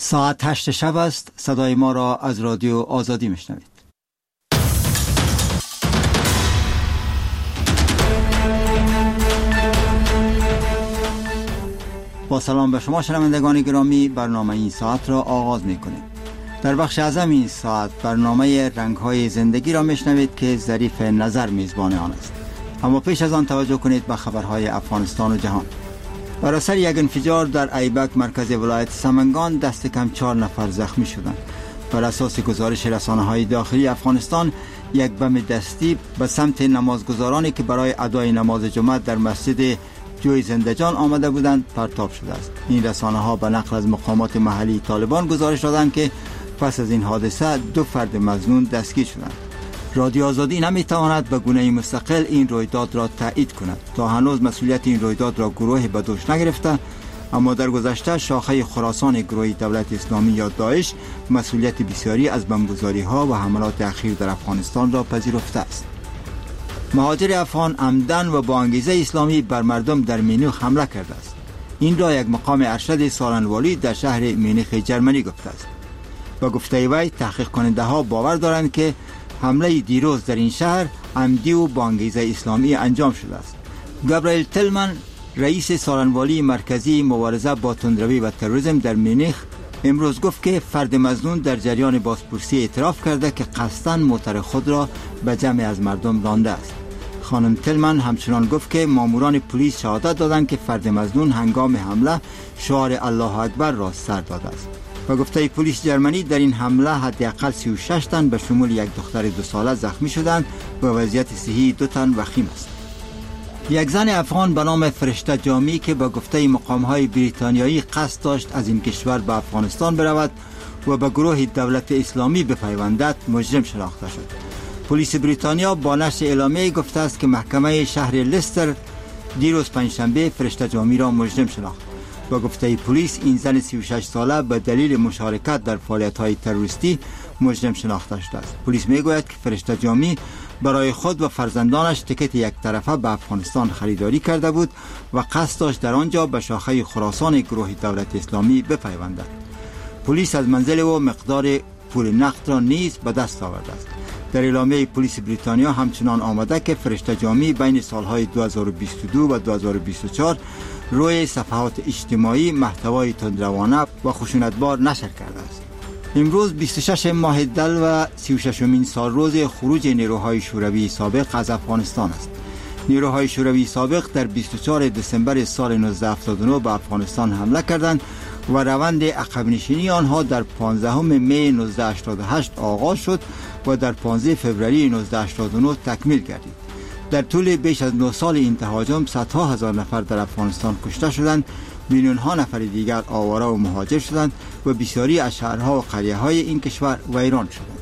ساعت 8 شب است. صدای ما را از رادیو آزادی میشنوید. با سلام به شما شنوندگان گرامی، برنامه این ساعت را آغاز میکنیم. در بخش اعظم این ساعت برنامه رنگ‌های زندگی را میشنوید که ظریف نظر میزبان آن است. اما پیش از آن توجه کنید به خبرهای افغانستان و جهان. بر اثر یک انفجار در ایبک مرکز ولایت سمنگان دست کم 4 نفر زخمی شدند. بر اساس گزارش رسانه‌های داخلی افغانستان، یک بم دستی به سمت نمازگزارانی که برای ادای نماز جمعه در مسجد جوی زندجان آمده بودند پرتاب شده است. این رسانه‌ها به نقل از مقامات محلی طالبان گزارش دادند که پس از این حادثه 2 فرد مظنون دستگیر شدند. رادیو آزادی نمیتواند به گونه مستقل این رویداد را تایید کند. تا هنوز مسئولیت این رویداد را گروهی به دوش نگرفته، اما در گذشته شاخه خراسان گروه دولت اسلامی یا داعش مسئولیت بسیاری از بمبگذاری‌ها و حملات اخیر در افغانستان را پذیرفته است. مهاجر افغان عمدن و با انگیزه اسلامی بر مردم در مینیخ حمله کرده است. این را یک مقام ارشد سالنوالی در شهر مینیخ جرمنی گفته است. با گفته وی، تحقیق کننده ها باور دارند که حمله دیروز در این شهر عمدی و با انگیزه اسلامی انجام شده است. گابریل تلمن، رئیس سالنوالی مرکزی مبارزه با تندروی و تروریسم در مینیخ، امروز گفت که فرد مظنون در جریان بازپرسی اعتراف کرده که قصداً موتر خود را به جمع از مردم رانده است. خانم تلمن همچنان گفت که ماموران پلیس شهادت دادند که فرد مظنون هنگام حمله شعار الله اکبر را سر داده است. و گفته پلیس جرمنی، در این حمله حداقل 36 تن به شمول یک دختر 2 ساله زخمی شدند و وضعیت صحی 2 تن وخیم است. یک زن افغان به نام فرشته جامی که با گفته مقام‌های بریتانیایی قصد داشت از این کشور به افغانستان برود و به گروه دولت اسلامی بپیوندد، مجرم شناخته شد. پلیس بریتانیا با نشر اعلامیه گفته است که محکمه شهر لستر دیروز پنجشنبه فرشته جامی را مجرم شناخت. با گفته پلیس، این زن 36 ساله به دلیل مشارکت در فعالیت‌های تروریستی مجرم شناخته شده است. پلیس میگوید که فرشته جامی برای خود و فرزندانش تکت یک طرفه به افغانستان خریداری کرده بود و قصد داشت در آنجا به شاخه خراسان گروه دولت اسلامی بپیوندد. پلیس از منزل او مقدار پول نقد را نیز به دست آورده است. در اعلامیه پلیس بریتانیا همچنان آمده که فرشته جامی بین سالهای 2022 و 2024 روی صفحات اجتماعی محتوای تندروانه و خشونتبار نشر کرده است. امروز 26 ماه دل و 36مین سال روز خروج نیروهای شوروی سابق از افغانستان است. نیروهای شوروی سابق در 24 دسامبر سال 1979 به افغانستان حمله کردند و روند عقب نشینی آنها در 15 می 1988 آغاز شد و در 15 فوریه 1989 تکمیل گردید. در طول بیش از 9 سال این تهاجم صدها هزار نفر در افغانستان کشته شدند، میلیون ها نفر دیگر آواره و مهاجر شدند و بسیاری از شهرها و قریه‌های این کشور ویران شدند.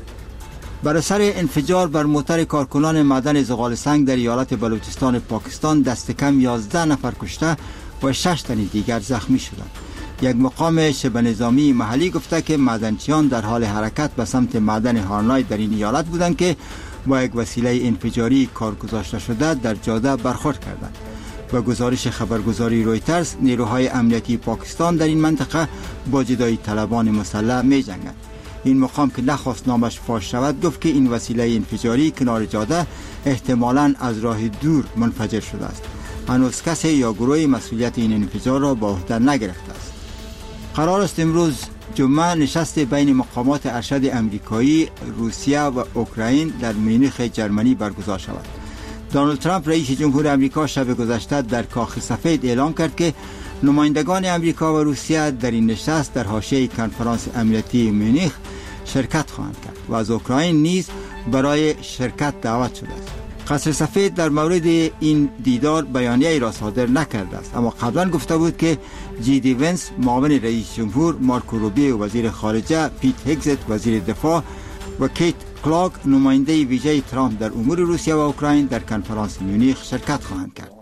بر اثر انفجار بر موتر کارکنان معدن زغال سنگ در ایالت بلوچستان پاکستان دست کم 11 نفر کشته و 6 تن دیگر زخمی شدند. یک مقام شبه نظامی محلی گفته که معدنچیان در حال حرکت به سمت معدن هارنای در این ایالت بودند که با یک وسیله انفجاری کار گذاشته شده در جاده برخورد کردند. با گزارش خبرگزاری رویترز، نیروهای امنیتی پاکستان در این منطقه با جدایی طلبان مسلح می جنگند. این مقام که نخواست نامش فاش شود گفت که این وسیله انفجاری کنار جاده احتمالاً از راه دور منفجر شده است. هنوز کسی یا گروهی مسئولیت این انفجار را به عهده نگرفته است. قرار است امروز جمعه نشست بین مقامات ارشد امریکایی، روسیه و اوکراین در مینیخ جرمنی برگزار شود. دونالد ترامپ رئیس جمهور امریکا شب گذشته در کاخ سفید اعلام کرد که نمایندگان امریکا و روسیه در این نشست در حاشیه کنفرانس امنیتی مینیخ شرکت خواهند کرد و از اوکراین نیز برای شرکت دعوت شده است. قصر سفید در مورد این دیدار بیانیه‌ای را صادر نکرده است، اما قبلا گفته بود که جی دی ونس معاون رئیس جمهور، مارکو روبیو وزیر خارجه، پیت هگزت وزیر دفاع و کیت کلاگ نماینده ویژه ترامپ در امور روسیه و اوکراین در کنفرانس مونیخ شرکت خواهند کرد.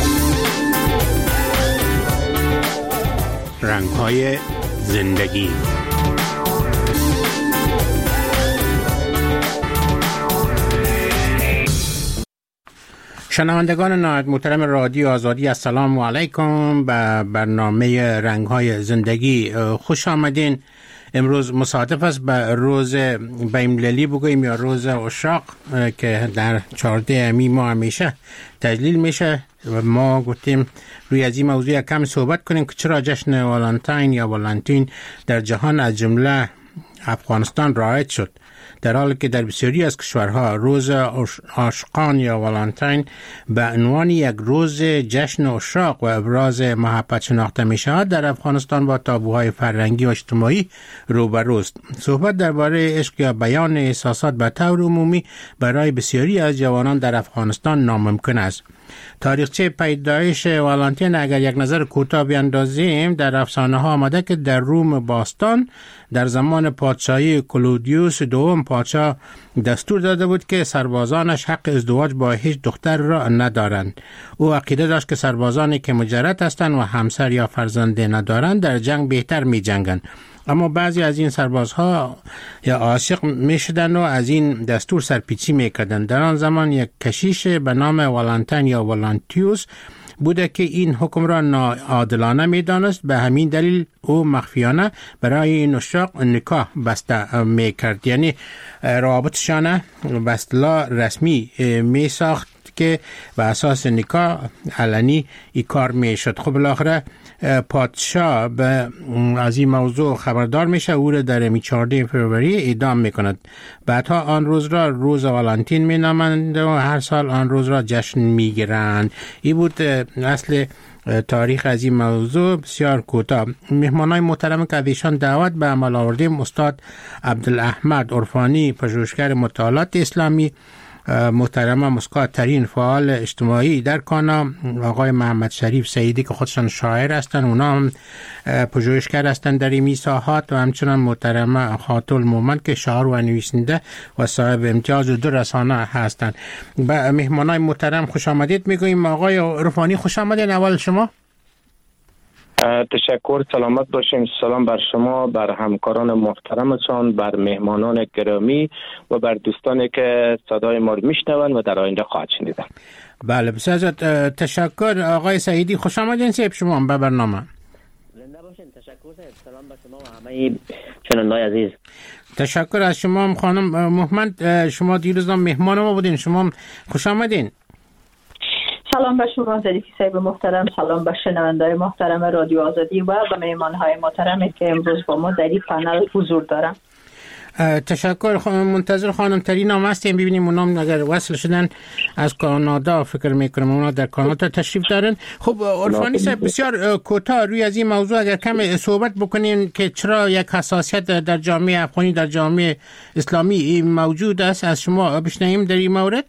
رنگ‌های زندگی. شنوندگان نهایت محترم رادیو آزادی، السلام علیکم. به برنامه رنگ‌های زندگی خوش آمدین. امروز مصادف است به روز بین‌المللی بگوییم یا روز عشاق که در 14 می ماه همیشه تجلیل میشه و ما گفتیم روی از این موضوع کم صحبت کنیم که چرا جشن والنتاین یا والنتین در جهان از جمله افغانستان رایج شد، در حالی که در بسیاری از کشورها روز عاشقان یا والنتاین به عنوان یک روز جشن عشاق و ابراز محبت شناخته می شود، در افغانستان با تابوهای فرهنگی و اجتماعی روبروست. صحبت درباره عشق یا بیان احساسات به طور عمومی برای بسیاری از جوانان در افغانستان ناممکن است. تاریخچه پیدایش والنتین اگر یک نظر کوتاه بیاندازیم، در افسانه ها آمده که در روم باستان در زمان پادشاهی کلودیوس دوم پادشاه دستور داده بود که سربازانش حق ازدواج با هیچ دختر را ندارند. او عقیده داشت که سربازانی که مجرد هستند و همسر یا فرزند ندارند در جنگ بهتر می جنگند. اما بعضی از این سربازها یا عاشق می شدند و از این دستور سرپیچی می کردند. در آن زمان یک کشیش به نام والنتین یا والنتیوس بوده که این حکم را ناعادلانه می دانست. به همین دلیل او مخفیانه برای این عشاق نکاح بسته می کرد، یعنی روابطشان به اصطلاح رسمی می ساخت که به اساس نکاح علنی این کار می شد. خب بالاخره پادشاه از این موضوع خبردار میشه، او را در 14 فوریه اعدام میکند. بعدها آن روز را روز والنتین می نامند و هر سال آن روز را جشن میگیرند. این بود اصل تاریخ از این موضوع بسیار کوتاه. مهمانای محترم که ایشان دعوت به عمل آوردیم، استاد عبدالاحمد عرفانی، پژوهشگر مطالعات اسلامی، محترمه مسکات ترین فعال اجتماعی در کانا، آقای محمد شریف سعیدی که خودشان شاعر هستند، اونا هم پژوهشگر هستند در این ساحات، و همچنان محترمه خاتون مومن که شاعر و نویسنده و صاحب امتیاز 2 رسانه هستند. به مهمانای محترم خوش آمدید میگوییم. آقای عرفانی خوش آمدید. اول شما. تشکر، سلامت باشین. سلام بر شما، بر همکاران محترمتان، بر مهمانان گرامی و بر دوستانی که صدای ما رو میشنون و در آینده خواهد شنیدن. بله بسیار تشکر. آقای سعیدی خوش آمدین صاحب شما به برنامه. زنده باشین. تشکر صاحب. سلام بر شما و همه شنوندگان عزیز. تشکر از شما خانم محمد. شما دیروز مهمان ما بودین، شما خوش آمدین. سلام به شما ظریفی صاحب محترم، سلام به شنونده‌های محترم رادیو آزادی و به مهمان‌های محترمی که امروز با ما در این پنل حضور دارم. تشکر. منتظر خانم ترین هم هستیم ببینیم اونام اگر وصل شدن از کانادا، فکر میکنم اونا در کانادا تشریف دارن. خب عرفانی صاحب بسیار کوتاه روی از این موضوع اگر کم صحبت بکنین که چرا یک حساسیت در جامعه افغانی، در جامعه اسلامی موجود است، از شما بشنویم در این مورد.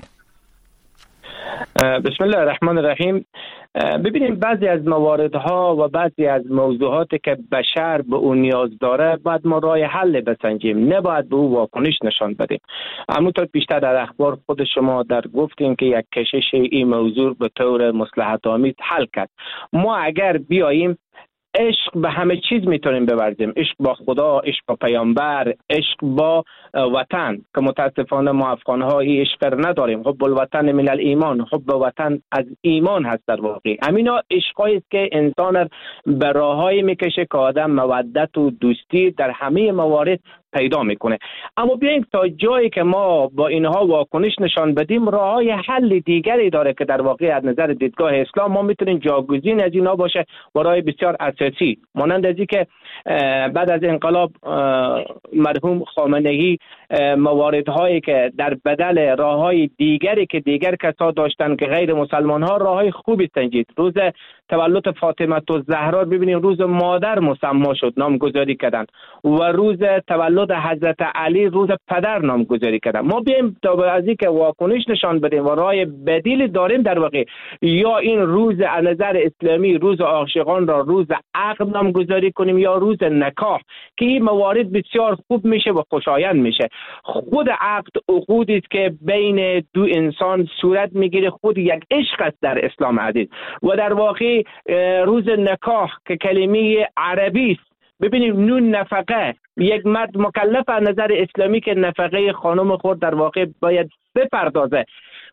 بسم الله الرحمن الرحیم. ببینیم بعضی از مواردها و بعضی از موضوعاتی که بشر به اون نیاز داره باید ما راه حل بسنجیم، نباید به او واکنش نشان بدیم. همونطور بیشتر در اخبار خود شما در گفتیم که یک کشش این موضوع به طور مصلحت آمیز حل کرد. ما اگر بیاییم عشق به همه چیز میتونیم بورزیم، عشق با خدا، عشق با پیامبر، عشق با وطن که متاسفانه ما افغان‌ها این عشق نداریم. حب الوطن من الایمان، حب وطن از ایمان هست در واقع. همینا عشقایی است که انسان به راههایی میکشه که آدم مودت و دوستی در همه موارد پیدا میکنه. اما بیاییم تا جایی که ما با اینها واکنش نشان بدیم، راههای حل دیگری داره که در واقع از نظر دیدگاه اسلام ما میتونیم جاگزین از اینا باشه و راه بسیار اساسی، مانند ازی که بعد از انقلاب مرحوم خامنه‌ای مواردهایی که در بدل راههای دیگری که دیگر کسا داشتن که غیر مسلمان ها راههای خوبی سنجید. روز تولد فاطمه الزهرا ببینید روز مادر مسما شد، نامگذاری کردن، و روز تولد حضرت علی روز پدر نامگذاری کردن. ما بیایم تا از اینکه واکنش نشان بدیم و راه بدیل داریم در واقع، یا این روز از نظر اسلامی روز عاشقان را روز عقد نامگذاری کنیم یا روز نکاح که این موارد بسیار خوب میشه و خوشایند میشه. خود عقد عقودی است که بین دو انسان صورت میگیره، خود یک عشق است در اسلام عزیز. و در واقع روز نکاح که کلمه عربی است، ببینیم نون نفقه، یک مرد مکلف از نظر اسلامی که نفقه خانم خود در واقع باید بپردازه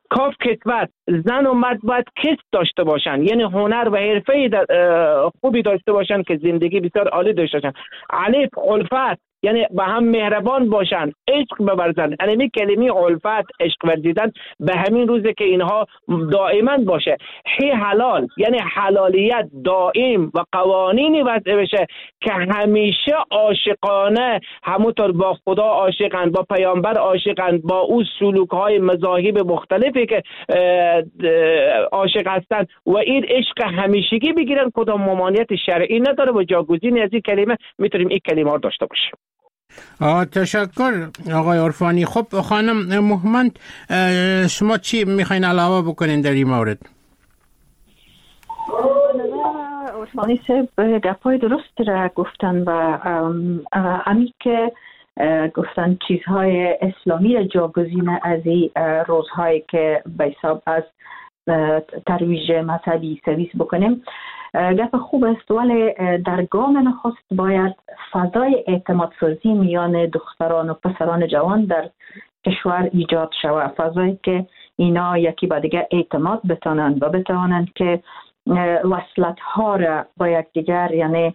کاف کسبت، زن و مرد باید کسب داشته باشن، یعنی هنر و حرفه خوبی داشته باشن که زندگی بسیار عالی داشته باشن. الف الفت، یعنی با هم مهربان باشن، عشق بورزن. یعنی کلمه الفت، عشق ورزیدن به همین روزه که اینها دائما باشه. هی حلال، یعنی حلالیت دائم و قوانینی وضع بشه که همیشه عاشقانه، همونطور با خدا عاشقند، با پیامبر عاشقند، با او سلوک‌های مذاهب مختلفی که عاشق هستند و این عشق همیشگی بگیرن، کدام ممانعت شرعی نداره و جاگزینی از این کلمه میتونیم این کلمه رو داشته باشیم. تشکر آقای عرفانی. خب خانم مهمند، شما چی میخواین علاوه بکنین در این مورد؟ عرفانی صاحب گپای درست را گفتن و امی که گفتن چیزهای اسلامی را جاگزین از این روزهایی که به حساب از ترویج مذهبی سرویس بکنیم، گپ خوب است، ولی در گام نخست باید فضای اعتماد سازی میان دختران و پسران جوان در کشور ایجاد شود، فضایی که اینا یکی با دیگه اعتماد بتانند و بتوانند که وصلت ها را با یکدیگر، یعنی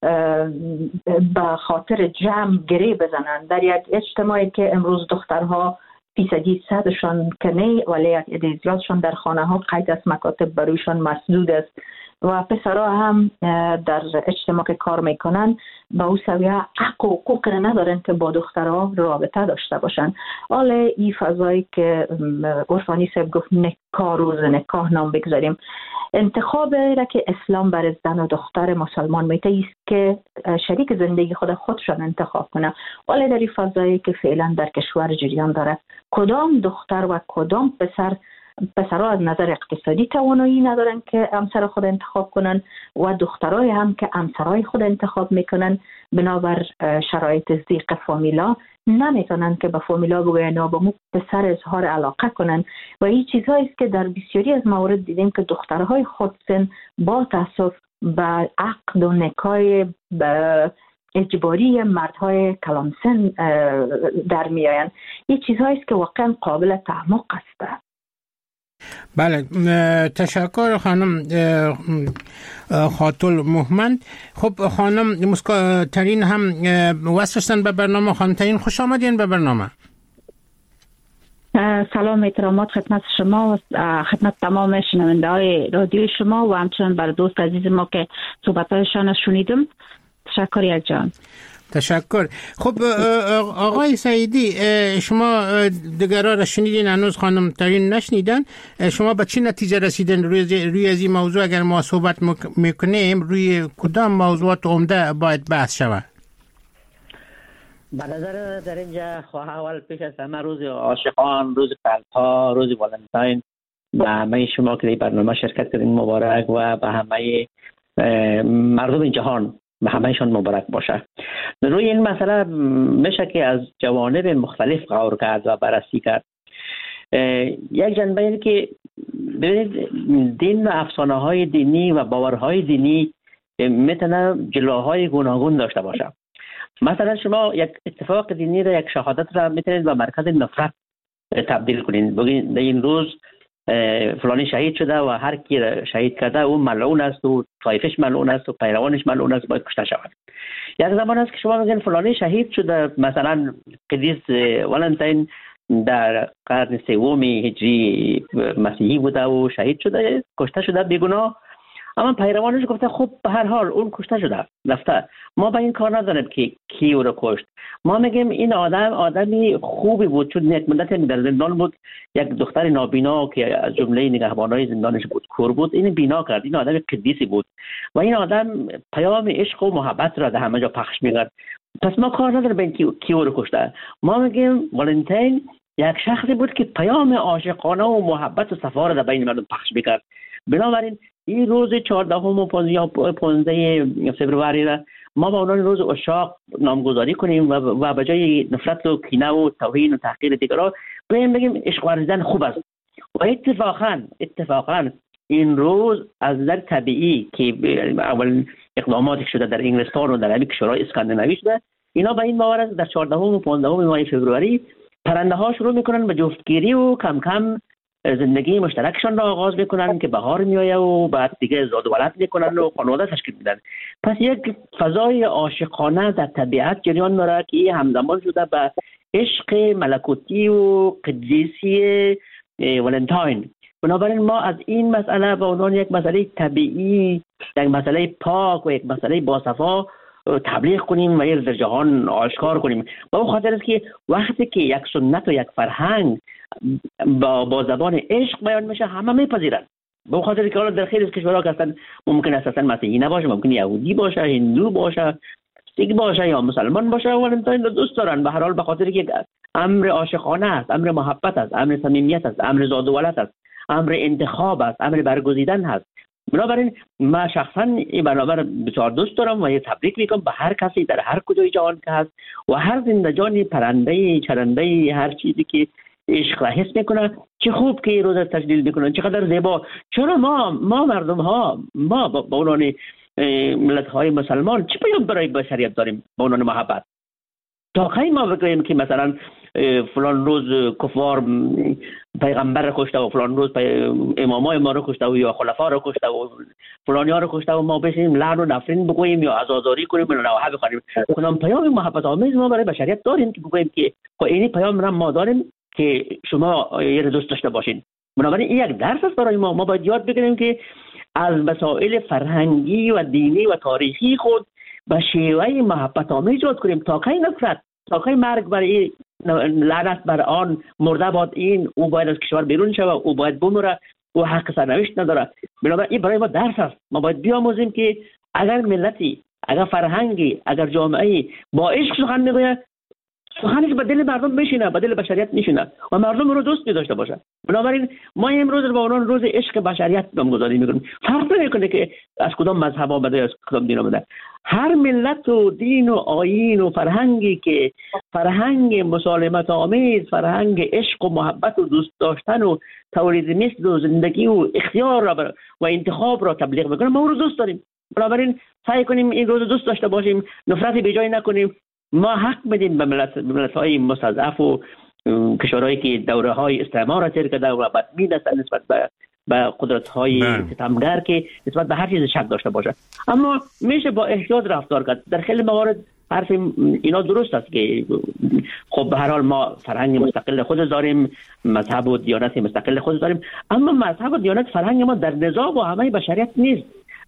به خاطر جمع گره بزنند. در یک اجتماعی که امروز دخترها فیصدی صدشان که نه، ولی یک عده زیادشان در خانه ها قید از مکاتب برویشان مسدود است و پسرها هم در اجتماع که کار میکنن با او سویه حق و حقوق ندارن که با دخترها رابطه داشته باشن. حالا این فضایی که عرفانی صاحب گفت نکاح، روز نکاح نام بگذاریم، انتخاب را که اسلام برای زن و دختر مسلمان میته است که شریک زندگی خودشان انتخاب کنه. ولی در این فضایی که فعلا در کشور جریان داره، کدام دختر و کدام پسرها از نظر اقتصادی توانایی ندارن که همسر خود انتخاب کنن و دخترای هم که همسرای خود انتخاب میکنن بنابر شرایط ضیق فامیلا نمیتونن که به فامیلا بگوین با مو پسر اظهار علاقه کنن و این چیزهایی است که در بسیاری از موارد دیدیم که دخترهای خودسن با تاسف به عقد و نکاح اجباری مردهای کلانسن در میآیند. این چیزهایی است که واقعا قابل تعمق است. بله، تشکر خانم خاتل مهمند. خب خانم ترین هم وصلشتن به برنامه. خانم ترین خوش آمدین به برنامه. سلام احترامات خدمت شما و خدمت تمام شنونده های رادیو شما و همچنان بر دوست عزیز ما که صحبت هایشان شنیدم. تشکر یک جان. تشکر. خب آقای سعیدی، شما دیگرها را شنیدین، هنوز خانم ترین نشنیدن. شما به چی نتیجه رسیدن روی از این موضوع؟ اگر ما صحبت میکنیم روی کدام موضوعات عمده باید بحث شود؟ به نظر در اینجا اول پیش از همه روز عاشقان، روز قلب‌ها، روز والنتاین به همه شما که در برنامه شرکت کردین مبارک و به همه مردم این جهان به همهشان مبارک باشه. روی این مسئله میشه که از جوانب مختلف غور کرد و بررسی کرد. یک جنبه اینه که ببینید دین و افسانه های دینی و باورهای دینی میتونه جلوهای گوناگون داشته باشه. مثلا شما یک اتفاق دینی را، یک شهادت را میتونید به مرکز نفرت تبدیل کنید. بگید در این روز فلانی شهید شده و هر کی را شهید کرده او ملعون است و طایفش ملعون است و پیروانش ملعون است، باید کشته شود. یک زمان است که شما میگین فلانی شهید شده، مثلا قدیس والنتاین در قرن سوم هجری مسیحی بوده و شهید شده، کشته شده بیگناه، اما پیروانش گفته خب به هر حال اون کشته شده رفته، ما با این کار نداریم که کی او رو کشت. ما میگیم این آدمی خوبی بود، چون یک مدت در زندان بود، یک دختر نابینا که از جمله نگهبانای زندانش بود کور بود، این بینا کرد. این آدم قدیسی بود و این آدم پیام عشق و محبت را در همه جا پخش میکرد. پس ما کار نداریم به این کی او رو کشته. ما میگیم والنتاین یک شخصی بود که پیام عاشقانه و محبت و صفا را در بین مردم پخش میکرد. بنابراین این روز 14 و 15 فوریه را ما با اونان روز عشاق نامگذاری کنیم و به جای نفرت و کینه و توهین و تحقیر دیگران بگیم عشق ورزیدن خوب است. و اتفاقا این روز از نظر طبیعی که اول اقداماتی شده در انگلستان و در همه کشورهای اسکاندیناوی شده، اینا به این باور است در 14 و 15 ماه فوریه پرنده ها شروع میکنن به جفتگیری و کم کم زندگی مشترکشان را آغاز میکنن که بهار میآید و بعد دیگه زاد و ولد میکنن و خانواده تشکیل میدن. پس یک فضای عاشقانه در طبیعت جریان داره که همزمان شده به عشق ملکوتی و قدیسی ولنتاین. بنابراین ما از این مسئله به عنوان یک مسئله طبیعی، یک مسئله پاک و یک مسئله باصفا تبلیغ کنیم و یک در جهان آشکار کنیم. با اون خاطر است که وقتی که یک سنت و یک فرهنگ با زبان عشق بیان میشه همه میپذیرن. به اون خاطر که حالا در خیلی از کشورها که هستن ممکن است اصلا مسیحی نباشه، ممکن یهودی باشه، هندو باشه، سیک باشه یا مسلمان باشه، ولنتاین رو دوست دارن. به هر حال به خاطر که امر عاشقانه است، امر محبت است، امر صمیمیت است، امر زاد و ولد است، امر انتخاب است، امر برگزیدن هست. بنابراین من شخصا این برنامه بسیار دوست دارم و یه تبریک میکنم به هر کسی در هر کجای جهان که هست و هر زندگانی، پرنده، چرنده، هر چیزی که عشق را حس میکنه. چه خوب که روز تجلیل میکنن، چقدر زیبا. چرا ما مردم ها، ما با عنوان ملت های مسلمان چه پیام برای بشریت داریم به عنوان محبت؟ تا کی ما بگوییم که مثلا فلان روز کفار پیغمبر رو کشته و فلان روز امامای ما رو کشته و یا خلفا رو کشته و فلانیا رو کشته و ما بشیم لعن و نفرین بگوییم یا عزاداری کنیم یا نوحه بخوانیم؟ کدام پیام محبت آمیز ما برای بشریت داریم که بگوییم که این پیام را ما داریم که شما یه دوست داشته باشین؟ بنابراین این یک درس است برای ما باید یاد بگیریم که از مسائل فرهنگی و دینی و تاریخی خود به شیوه محبت آمیز یاد کنیم. تا کی نفرت، تا کی مرگ برای لعنت بر آن، مرده باد این، او باید از کشور بیرون شود، او باید بمره، او حق سرنوشت نداره. بنابراین این برای ما درس است. ما باید بیاموزیم که اگر ملتی، اگر فرهنگی، اگر جامعه‌ای با عشق سخن میگوید، سخنش به دل مردم میشینه، به دل بشریت میشینه و مردم رو دوست داشته باشه. بنابراین ما امروز با اون روز عشق بشریت نامگذاری میکنیم. فرق نمیکنه که از کدام مذهب آمده، از کدام دین آمده. هر ملت و دین و آیین و فرهنگی که فرهنگ مسالمت آمیز، فرهنگ عشق و محبت و دوست داشتن و تولید مثل و زندگی و اختیار را و انتخاب را تبلیغ میکنه، ما اون رو دوست داریم. بنابراین سعی کنیم این روز دوست داشته باشیم، نفرت به جای نکنیم. ما حق بدیم به ملت‌های مستضعف و کشورهایی که دوره‌های استعمار را تیر کرده و بدبین هستند نسبت به قدرت‌های ستمگر که نسبت به هر چیز شک داشته باشه. اما میشه با احتیاط رفتار کرد. در خیلی موارد حرف اینا درست است که خب به هر حال ما فرهنگ مستقل خود داریم، مذهب و دیانت مستقل خود داریم، اما مذهب و دیانت فرهنگ ما در نظام با همه بشریت نیست.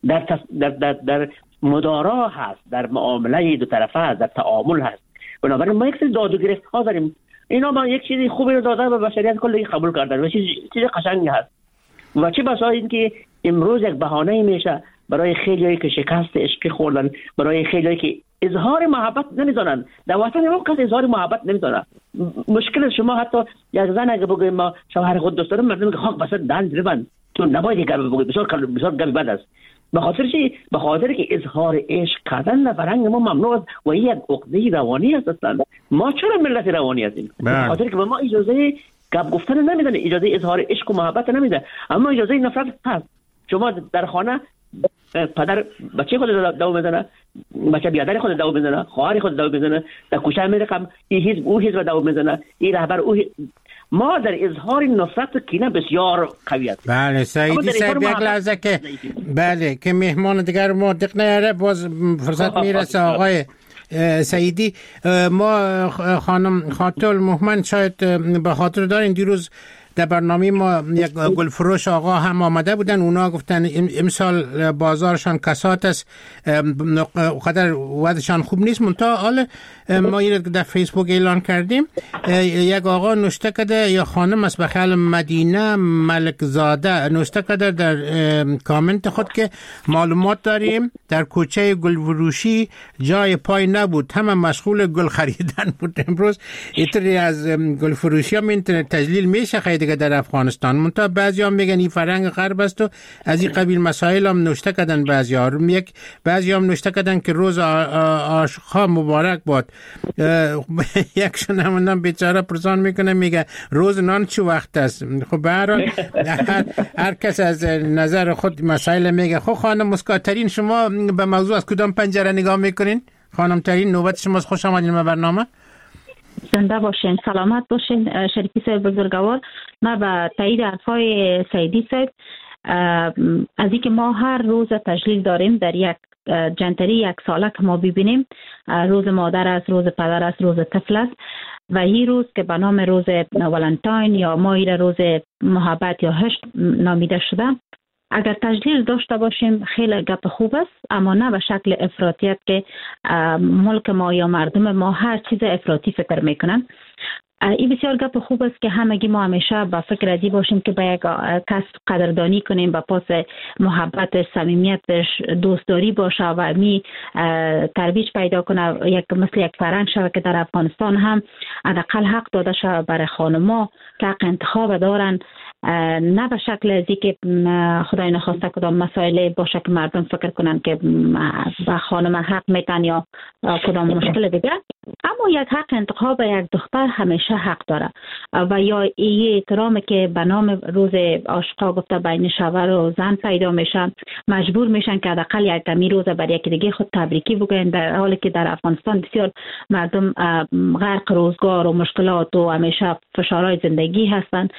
در مدارا هست، در معامله دو طرفه هست، در تعامل هست. بنابراین ما یک سری داد و گرفت ها داریم. اینا ما یک چیزی خوبی رو داده و بشریت کلی قبول کردن و چیز قشنگی هست. و چه بسا این که امروز یک بهانه میشه برای خیلیایی که شکست عشقی خوردن، برای خیلیایی که اظهار محبت نمی‌دونن. در وطن ما کسی اظهار محبت نمی‌دونه. مشکل شما حتی یک زن اگه بگه ما شوهر خود دوست دارم، مردم که خاک بسر دهن زدن، تو نباید گپ بگی، بسیار گپ بد است. به خاطر چی؟ به خاطر که اظهار عشق کردن در فرهنگ ما ممنوع است و این یک عقده روانی است. اصلا ما چرا ملت روانی هستیم؟ به خاطر که به ما اجازه گپ گفتن نمیدن، اجازه اظهار عشق و محبت نمیده، اما اجازه نفرت هست. شما در خانه پدر بچه خود دو میزنه، بچه بیادر خود دو میزنه، خواهر خود دو میزنه، در کوچه میرقم این حزب او حزب دو میزنه، این رهبر او ما در اظهار نفرت و کینه بسیار قوی است. بله سعیدی صاحب یک لحظه که بله که مهمان دیگر ما دق نیاره باز فرصت میرسه. آقای سعیدی، ما خانم خاطر محمد شاید به خاطر دارین دیروز در برنامه ما یک گلفروش آقا هم آمده بودن، اونا گفتن امسال بازارشان کسات است، قدر وضعشان خوب نیست. منتها حالا ما این در فیسبوک اعلان کردیم، یک آقا نوشته کرده یا خانم است به خیال مدینه ملک زاده نوشته کرده در کامنت خود که معلومات داریم در کوچه گلفروشی جای پای نبود، همه مشغول گل خریدن بود. امروز اینطوری از گلفروشی هم اینترنت تجلیل میشه خیلی در افغانستان. منتها بعضی‌ها میگن این فرهنگ غرب است و از این قبیل مسائل هم نوشته کردن. بعضی‌ها هم نوشته کردن که روز عاشق‌ها مبارک باد. یکشون همون بیچاره پرسان میکنه، میگه روز نان چه وقت است؟ خب به هر کس از نظر خود مسائل میگه. خب خانم مسکاترین، شما به موضوع از کدام پنجره نگاه میکنین؟ خانم ترین، نوبت شماست، خوش آمدین به برنامه. زنده باشین، سلامت باشین. شریفی صاحب بزرگوار، ما به تایید حرفای سیدی صاحب از اینکه ما هر روز تجلیل داریم در یک جنتری یک ساله که ما ببینیم، روز مادر است، روز پدر است، روز طفل است و این روز که به نام روز ولنتاین یا ماه روز محبت یا عشق نامیده شده، اگر تجلیل داشته باشیم خیلی گپ خوب است، اما نه به شکل افراطیت که ملک ما یا مردم ما هر چیز افراطی فکر میکنن. این بسیار گپ خوب است که همگی ما همیشه با فکر ازی باشیم که با یک کس قدردانی کنیم، با پاس محبت، صمیمیتش، دوستداری باشه و می ترویج پیدا کنه، مثل یک فرهنگ شود که در افغانستان هم حداقل حق داده شود برای خانم‌ها که حق انتخاب دارن، نه به شکل ازی که خدای نخواسته کدام مسائل باشه که مردم فکر کنن که به خانم حق میتن یا کدام مشکل دیگه، اما یک حق انتخاب یک دختر همیشه حق داره و یا این احترامی که به نام روز عاشقا گفته بین شوهر و زن پیدا میشه، مجبور میشن که حداقل یک کمی روز برای یکی دیگه خود تبریکی بگن، در حالی که در افغانستان بسیار مردم غرق روزگار و مشکلات و همیشه فشارهای زندگی هستند.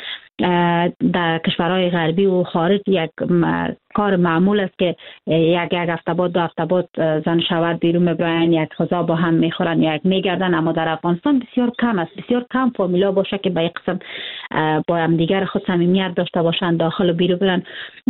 در کشورهای غربی و خارج یک کار معمول است که یک هفته بعد 2 هفته بعد زن شوهر بیرون میبرن، یک غذا با هم میخورن، یک میگردن، اما در افغانستان بسیار کم است، بسیار کم فامیلا باشه که به یک قسم با هم دیگر خود صمیمیت داشته باشن، داخل و بیرون برن.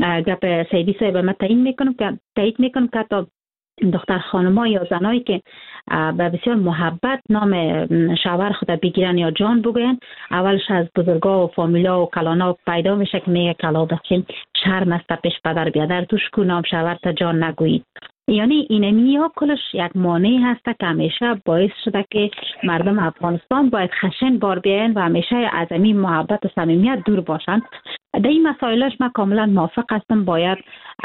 گپ سیدی صاحب من تایید میکنم که تا دختر خانم‌ها یا زنایی که به بسیار محبت نام شوهر خود بگیرن یا جان بگوین، اولش از بزرگا و فامیلا و کلانا پیدا میشه که میگه کلا بچین شرم است پیش پدر بیادر توش کو نام شوهر تا جان نگویید. یعنی اینمی ها کلش یک مانعی هست که همیشه باعث شده که مردم افغانستان باید خشن بار بیاین و همیشه از این محبت و صمیمیت دور باشند. در این مسائلش من کاملا موافق هستم، باید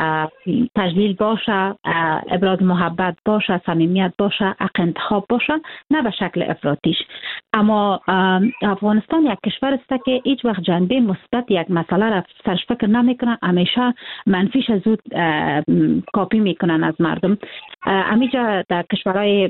تجلیل باشه، ابراز محبت باشه، صمیمیت باشه، حق انتخاب باشه، نه به شکل افراطیش. اما افغانستان یک کشور است که هیچ وقت جنبه مثبت یک مسئله را سرش فکر نمیکنن، همیشه منفیش زود کاپی میکنن از مردم. همیشه در کشورهای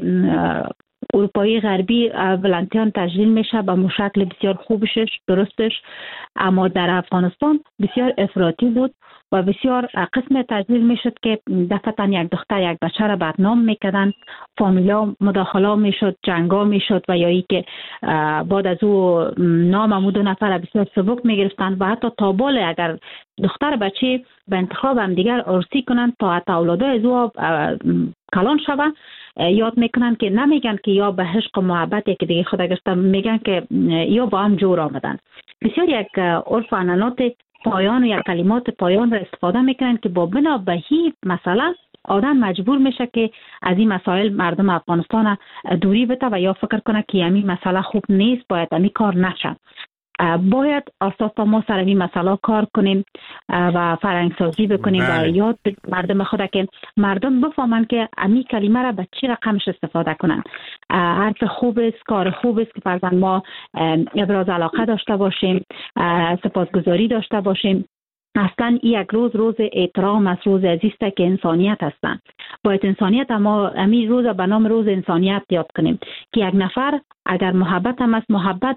اروپایی غربی ولنتیان تجلیل میشه به مشکل بسیار خوبش، درستش، اما در افغانستان بسیار افراطی بود و بسیار قسم تجلیل میشد که دفعتا یک دختر یک بچه را بدنام میکردن، فامیلا مداخله میشد، جنگا میشد و یا ای که بعد از او نام همو 2 نفر بسیار سبک میگرفتن و حتی تا بال اگر دختر بچه به انتخاب هم دیگر عرصی کنن تا حتی اولادای از او کلان شوه، یاد میکنن که نمیگن که یا به عشق و محبت که دیگه خدا گرفتن، میگن که یا با هم جور آمدن. بسیار یک عرف و عنعنات پایان و یک کلمات پایان را استفاده میکنن که با بنا به هیچ مثلا آدم مجبور میشه که از این مسائل مردم افغانستان دوری بده و یا فکر کنه که همین مسئله خوب نیست، باید همین کار نشه. باید اساسا ما سر این مسئله کار کنیم و فرهنگ سازی بکنیم و یاد مردم خود که مردم بفهمن که همین کلمه را به چی رقمش استفاده کنن. حرف خوب است، کار خوب است که فرضاً ما ابراز علاقه داشته باشیم، سپاسگزاری داشته باشیم. اصلا یک روز احترام است، روز عزیزی که انسانیت هستن. باید انسانیت اما همین روز به نام روز انسانیت یاد کنیم که یک نفر اگر محبت هم است، محبت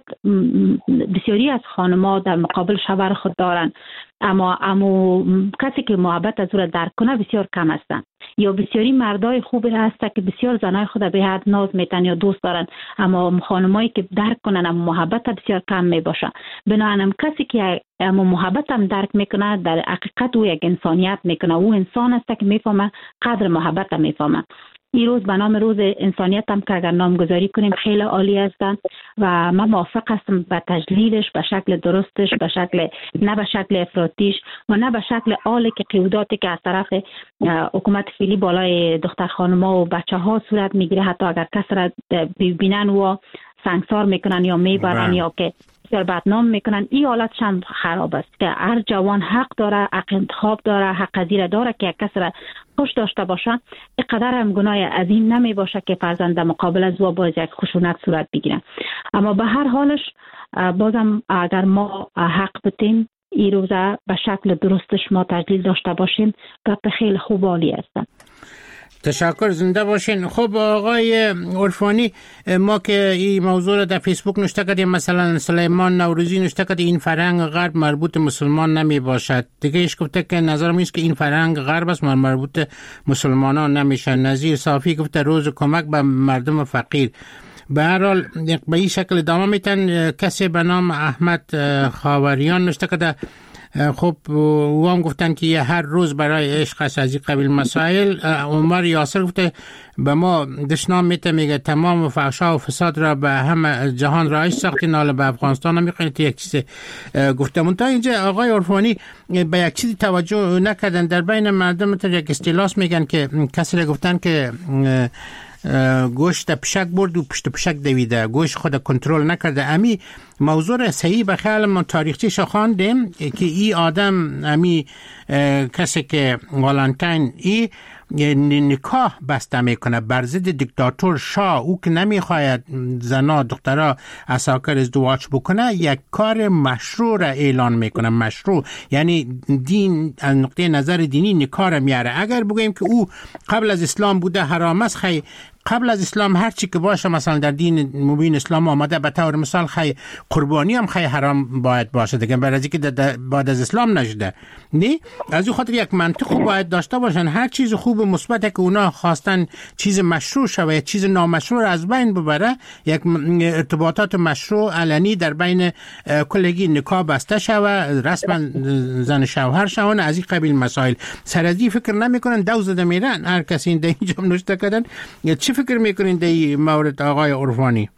بسیاری از خانم‌ها در مقابل شوهر خود دارن، اما کسی که محبت از او را درک کنه بسیار کم هستن. یا بسیاری مردای خوبی هستن که بسیار زنای خود به حد ناز میتن یا دوست دارن، اما خانمایی که درک کنن اما محبت بسیار کم میباشه. بنابراین کسی که اما محبت هم درک میکنه در حقیقت او یک انسانیت میکنه، او انسان است که میفهمه قدر محبت هم میفهمه. این روز به نام روز انسانیت هم که اگر نامگذاری کنیم خیلی عالی هستند و من موافق هستم به تجلیلش به شکل درستش، به شکل نه به شکل افراطیش و نه به شکل آلی که قیوداتی که از طرف حکومت فعلی بالای دختر خانم‌ها و بچه‌ها صورت میگیره. حتی اگر کس را ببینن و سنگسار میکنن یا میبرن یا که بسیار بدنام میکنن، این حالتش هم خراب است که هر جوان حق داره، حق انتخاب داره، حق قضیره داره که یک کس را خوش داشته باشه. اینقدر هم گناه عظیم نمی باشه که فرزند مقابل از او باز یک خشونت صورت بگیره. اما به هر حالش بازم اگر ما حق بتیم این روزه به شکل درستش ما تجلیل داشته باشیم، گپ خیلی خوب عالی هستن. تشکر، زنده باشین. خب آقای عرفانی، ما که این موضوع را در فیسبوک نوشته کردیم، مثلا سلیمان نوروزی نوشته کرد این فرهنگ غرب مربوط مسلمان نمی باشد. دیگه ایش گفته که نظرم است که این فرهنگ غرب است، مربوط مسلمانان نمیشه. نظیر صافی گفته روز کمک به مردم فقیر. به هر حال به این شکل ادامه میتن. کسی به نام احمد خاوریان نوشته کرده خب او هم گفتن که هر روز برای عشق است از این قبیل مسائل. عمر یاسر گفته به ما دشنام میگه تمام فحشا و فساد را به همه جهان رایج ساختین، حالا به افغانستان هم میخواین یک چیز گفته. منتها اینجا آقای عرفانی به یک چیزی توجه نکردن. در بین مردم یک اصطلاح میگن که کسی را گفتن که گوشت پشک برد و پشت پشک دویده، گوشت خود کنترل نکرده. امی موضوع صحیح به خیال من تاریخچیش خواندیم که ای آدم امی کسی که والنتاین ای نکاح بسته میکنه بر ضد دیکتاتور شاه، او که نمیخواید زنا دخترها اساکر ازدواج بکنه، یک کار مشروع را اعلان میکنه. مشروع یعنی دین از نقطه نظر دینی نکاح را میاره. اگر بگوییم که او قبل از اسلام بوده حرام است، خیلی قبل از اسلام هر چی که باشه مثلا در دین مبین اسلام آمده، به طور مثال خیلی قربانی هم خیلی حرام باید باشه دیگه، برای اینکه بعد از اسلام نشده. نه از این خاطر یک منطق باید داشته باشن. هر چیز خوب و مثبت که اونا خواستن چیز مشروع شوه یا چیز نامشروع از بین ببره، یک ارتباطات مشروع علنی در بین کلگی نکاح بسته شوه، رسما زن شوهر شون، از این قبیل مسائل سر از این فکر نمیکنن، دو زده میرن. هر کسی این اینجا نوشته کردن. چی فکر میکنین در این مورد آقای عرفانی؟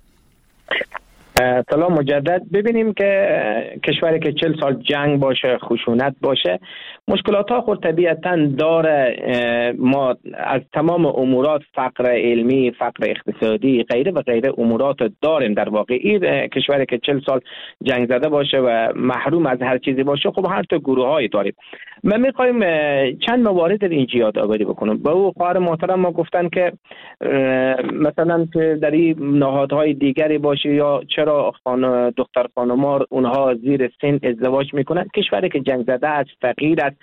سلام مجدد. ببینیم که کشوری که 40 سال جنگ باشه، خشونت باشه، مشکلات ها خود طبیعتا داره. ما از تمام امورات، فقر علمی، فقر اقتصادی، غیره و غیره امورات داریم. در واقع این کشوری که 40 سال جنگ زده باشه و محروم از هر چیزی باشه، خب هر تا گروه هایی داریم. ما میخوایم چند موارد اینجا یادآوری بکنم. به او خواهر محترم ما گفتن که مثلا که در این نهادهای دیگری باشه یا چرا دختر خانم‌ها اونها زیر سن ازدواج میکنن. کشوری که جنگ زده است، فقیر است.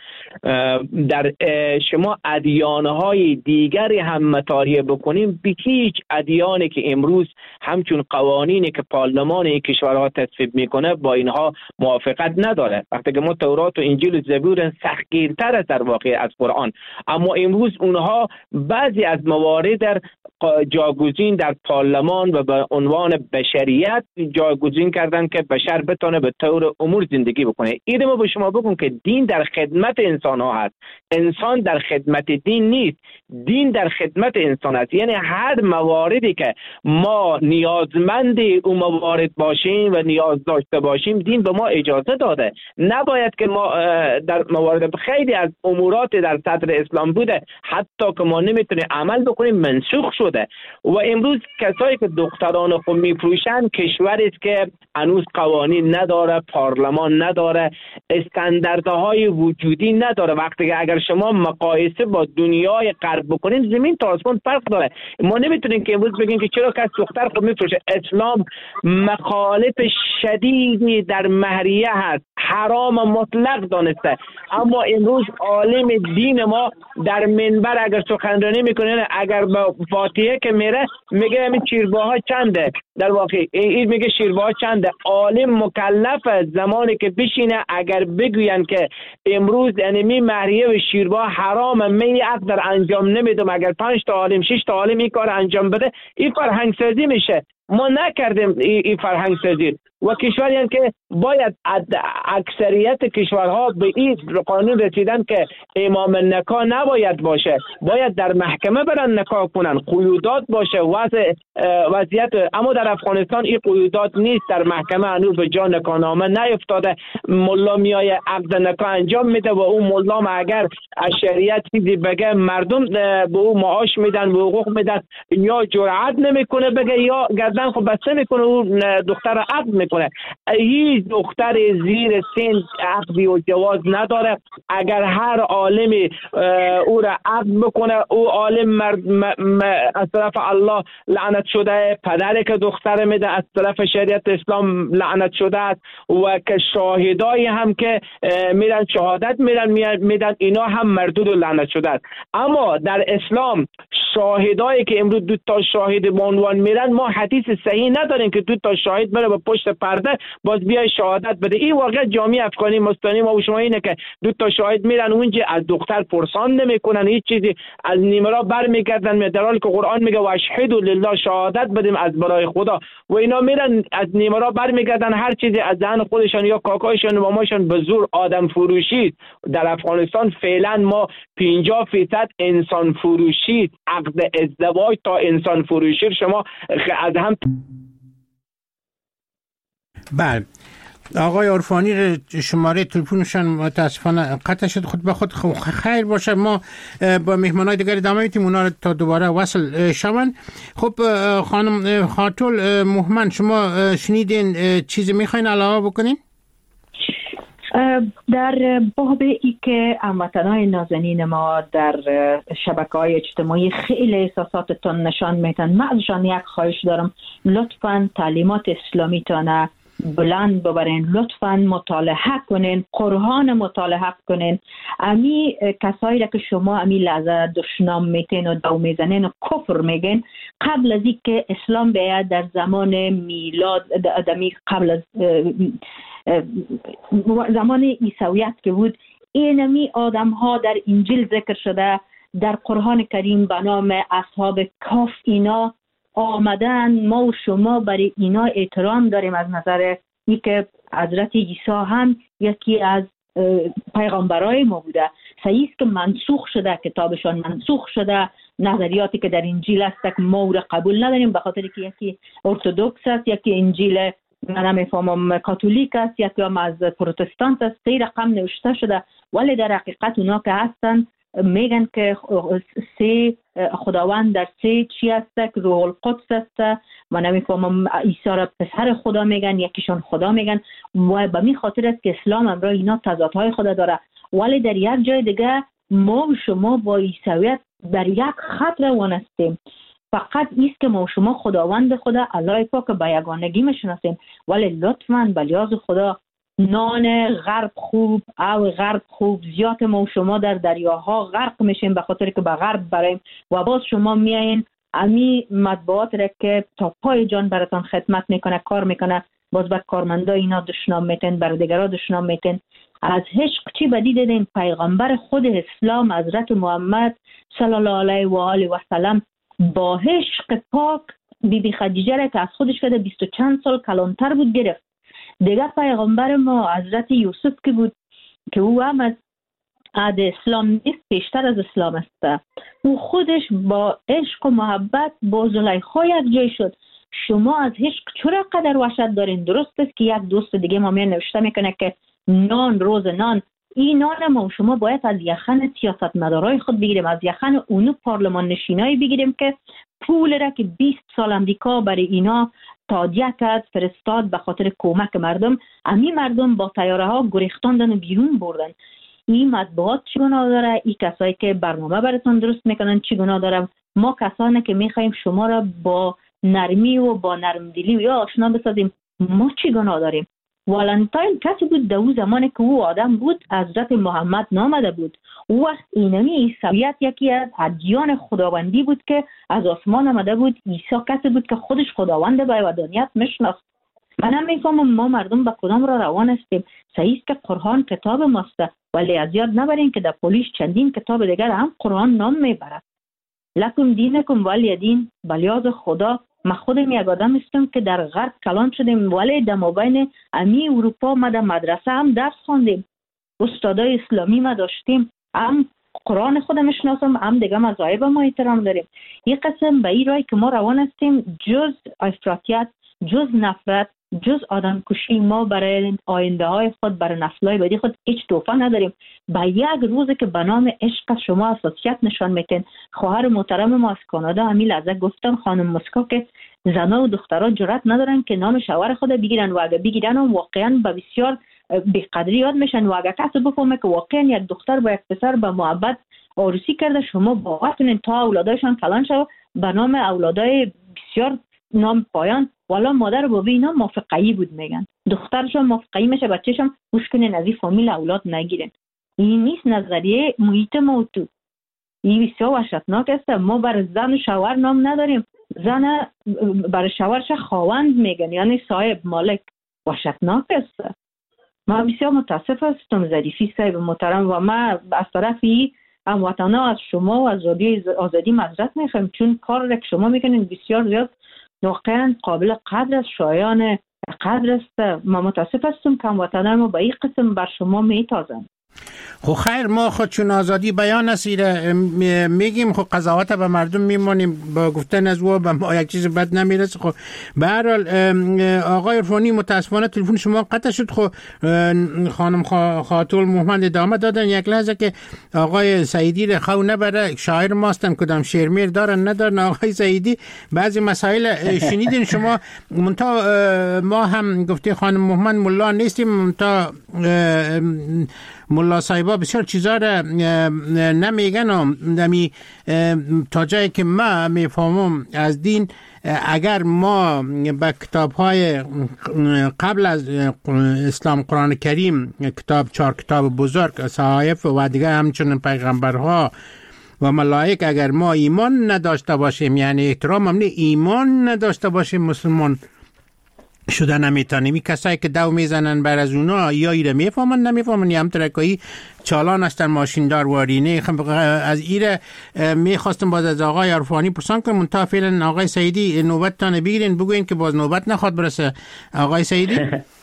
در شما ادیانهای دیگری هم مطالعه بکنیم، به هیچ ادیانی که امروز همچون قوانینی که پارلمان این کشورها تصویب میکنه با اینها موافقت نداره. وقتی که ما تورات و انجیل و زبور سختگیرتر است در واقع از قرآن، اما امروز اونها بعضی از موارد در جاگزین در پارلمان و به عنوان بشریت جاگزین کردن که بشر بتونه به طور امور زندگی بکنه. این ما به شما بگم که دین در خدمت انسان ها هست، انسان در خدمت دین نیست، دین در خدمت انسان است. یعنی هر مواردی که ما نیازمند اون موارد باشیم و نیاز داشته باشیم، دین به ما اجازه داده. نباید که ما در موارد خیلی از امورات در صدر اسلام بوده حتی که ما نمیتونیم عمل بکنیم منسوخ شده. و امروز کسایی که دختران خود میفروشن، کشوری است که هنوز قوانین نداره، پارلمان نداره، استانداردهای وجودی نداره. وقتی که اگر شما مقایسه با دنیای غرب بکنین، زمین تا آسمان فرق داره. ما نمیتونیم که امروز بگیم که چرا کس دختر خود میفروشه. اسلام مخالف شدیدی در مهریه هست، حرام مطلق دانسته. اما امروز عالم دین ما در منبر اگر سخنرانی میکنه، اگر با فاتحه که میره میگه همین شیرباها چنده، در واقع این میگه شیرباها چنده. عالم مکلف زمانی که بشینه اگر بگوین که امروز یعنی مهریه و شیرباه حرام، من عقد انجام نمیدم، اگر 5 تا عالم 6 تا عالم این کار انجام بده، این فرهنگ سازی میشه. ما نکردیم این فرهنگ سازی. و کشوری که باید اکثریت کشورها به این قانون رسیدن که امام نکاح نباید باشه، باید در محکمه برن نکاح کنن، قیودات باشه، وضعیت. اما در افغانستان این قیودات نیست، در محکمه هنوز به جا نکاحنامه نیفتاده. ملا میای عقد نکاح انجام میده و اون ملا اگر از شریعت چیزی بگه، مردم به او معاش میدن و حقوق میدن، یا جرأت نمیکنه بگه یا بعدن خب بسته میکنه و دختر عقد میکنه. هیچ دختر زیر سن عقدی و جواز نداره. اگر هر عالمی او را عقد بکنه، او عالم از طرف الله لعنت شده، پدری که دختر میده از طرف شریعت اسلام لعنت شده است، و که شاهدای هم که میرن شهادت میدن اینا هم مردود و لعنت شده است. اما در اسلام شاهدایی که امروز دو تا شاهد به عنوان میرن، ما حدیث صحیح نداریم که دو تا شاهد بره به پشت پرده باز بیای شهادت بده. این واقعا جامعه افغانی مستانی ما و شما اینه که دو تا شاهد میرن اونجا از دختر پرسان نمیکنن، هیچ چیزی از نیمرا برمیگردن، در حالی که قرآن میگه و اشهدوا لله، شهادت بدیم از برای خدا، و اینا میرن از نیمرا برمیگردن هر چیزی از دهن خودشان یا کاکایشان و ماماشان به زور آدم فروشی. در افغانستان فعلا ما 50% انسان فروشی، عقد ازدواج تا انسان فروشی شما از هم. بله آقای عرفانی شماره تلفنشان متاسفانه قطع شد، خود به خود خیر باشه. ما با مهمانای دیگر ادامه میدیم، اونا رو تا دوباره وصل شون. خب خانم خاتول مهمن، شما شنیدین چیزی میخواین علاوه بکنین؟ در باب ای که هموطنان نازنین ما در شبکه‌های اجتماعی خیلی احساساتتان نشان میدن، من ازشان یک خواهش دارم، لطفاً تعلیمات اسلامیتان بلند ببرین، لطفاً مطالعه کنین، قرآن مطالعه کنین. امی کسایی را که شما امی لحظه دشنام میتین و دو میزنین و کفر میگین، قبل از این که اسلام بیاید در زمان میلاد، قبل از زمان عیسویت که بود، اینمی آدم ها در انجیل ذکر شده، در قرآن کریم به نام اصحاب کهف اینا آمدن. ما و شما برای اینا احترام داریم از نظر ای که حضرت عیسی هم یکی از پیغمبرای ما بوده. صحیح است که منسوخ شده، کتابشان منسوخ شده، نظریاتی که در انجیل است که ما او را قبول نداریم، به خاطر که یکی ارتدوکس است، یکی انجیل من نمیفهمم کاتولیک است، یکی هم از پروتستانت است، 3 رقم نوشته شده، ولی در حقیقت اونا که هستن میگن که 3 خداوند در 3 چی است که روح القدس است، من نمیفهمم عیسی را پسر خدا میگن، یکیشون خدا میگن، و به می خاطر است که اسلام امروز اینا تضادهای خدا داره. ولی در یک جای دیگه ما و شما با عیسویت در یک خط روان هستیم. فقط ایست که ما و شما خداوند خدا الله پاک به یگانگی میشناسیم، ولی لطفاً به لیاز خدا نان غرب خوب او غرب خوب، زیاد ما و شما در دریاها غرق میشیم به خاطر که به غرب بریم، و باز شما میایین امی مطبوعات را که تا پای جان براتون خدمت میکنه کار میکنه، باز به کارمندا اینا دشنام میتین، بر دیگرا دشنام میتین. از عشق چی بدی دیدین؟ پیغمبر خود اسلام حضرت محمد صلی الله علیه و آله و سلم با عشق پاک بیبی خدیجه را که از خودش کده 20 و چند سال کلانتر بود گرفت. دیگه پیغمبر ما حضرت یوسف که بود که او هم از عهد اسلام نیست، پیشتر از اسلام است، او خودش با عشق و محبت با زلیخا یک جای شد. شما از عشق چرا قدر وحشت دارین؟ درست است که یک دوست دیگه ما نوشته میکنه که نان روز نان، این نان ما شما باید از یخن سیاستمدارای خود بگیریم، از یخن اونو پارلمان نشینایی بگیریم که پول را که 20 سال امریکا برای اینا تادیه کرد فرستاد به خاطر کمک مردم، امی مردم با طیاره ها گریختاندن و بیرون بردن. این مطبوعات چی گناه داره؟ این کسایی که برنامه براتون درست میکنن چی گناه داره؟ ما کسانی که میخوایم شما را با نرمی و با نرمدلی یا آشنا بسازیم، ما چی گناه داریم؟ والنتاین کسی بود در زمانی که او آدم بود، حضرت محمد نامده بود. او وقت اینمی عیسویت یکی از ادیان خداوندی بود که از آسمان آمده بود. عیسی کسی بود که خودش خداوند به ودانیت میشناخت. من هم میفهمم ما مردم به کدام را روان هستیم. صحیح است که قرآن کتاب ماست، ولی از یاد نبرین که در پولیس چندین کتاب دیگر هم قرآن نام میبرد. لکم دینکم ولی دین. بلیاز خدا ما خودم یک آدم هستم که در غرب کلان شدیم، ولی در مابین امی اروپا ما در مدرسه هم درس خواندیم، استادای اسلامی ما داشتیم، هم قرآن خودم شناسم، هم دیگه مذاهب ما احترام داریم. یک قسم به این رای که ما روان هستیم، جز افراطیت، جز نفرت، جز آدم کشی، ما برای آینده های خود، برای نسل‌های بعدی خود هیچ توفه نداریم. با یک روزی که به نام عشق شما حساسیت نشان میتین. خواهر محترم ما از کانادا همین لحظه گفتن، خانم مسکو، که زنا و دخترها جرأت ندارن که نام شوهر خود بگیرن و اگه بگیرن هم واقعا به بسیار بی‌قدری یاد میشن و اگه کسی بفهمه که واقعا یک دختر با یک پسر به محبت عروسی کرده، شما باورتون تا اولادایشان کلان شد به نام اولادای بسیار نام پایان، والا مادر و بابا اینا موافقه‌ای بود میگن، دخترشون موافقه‌ای میشه بچه‌شون مشکل از این فامیل اولاد نگیرن. این نیست نظریه محیط ما تو. این بسیار وحشتناک است. ما بر زن و شوهر نام نداریم، زن بر شوهرش خواوند میگن، یعنی صاحب مالک. وحشتناک است. ما بسیار متاسف هستم ظریفی صاحب محترم و ما از طرفی هموطنا از شما و از آزادی معذرت میخوایم، چون کار را که شما میکنین بسیار زیاد واقعا قابل قدر است، شایان قدر است. ما متاسف هستم که هموطنا ما به این قسم بر شما میتازند. خب خیر، ما خود چون آزادی بیان اسیره میگیم، خب قضاوت به مردم میمونیم، با گفتن از او به ما یک چیز بد نمیرسه. خب به هر حال آقای عرفانی متاسفانه تلفن شما قطع شد. خب خانم خاتون محمد ادامه دادن یک لحظه که آقای سعیدی رو خو نبره، شاعر ماستن کدام شعر میر دارن ندارن. آقای سعیدی بعضی مسائل شنیدین شما، منتها ما هم گفته خانم محمد ملا نیستیم، منتها ملا صاحبا بسیار چیزا را نمیگن و تا جایی که ما میفهمم از دین، اگر ما به کتاب‌های قبل از اسلام، قرآن کریم، چهار کتاب بزرگ، صحائف و دیگه همچنین پیغمبرها و ملائک، اگر ما ایمان نداشته باشیم، یعنی احترام هم ایمان نداشته باشیم، مسلمان شده نمیتونیم. این کسایی که دو میزنن بر از اونا یا ایره میفهمن نمیفهمن، یا هم ترکایی چالان هستن، ماشیندار وارینه. از ایره میخواستم باز از آقای عرفانی پرسان کنم، منتها فعلا آقای سعیدی نوبت تانه بگیرین، بگوین که باز نوبت نخواد برسه. آقای سعیدی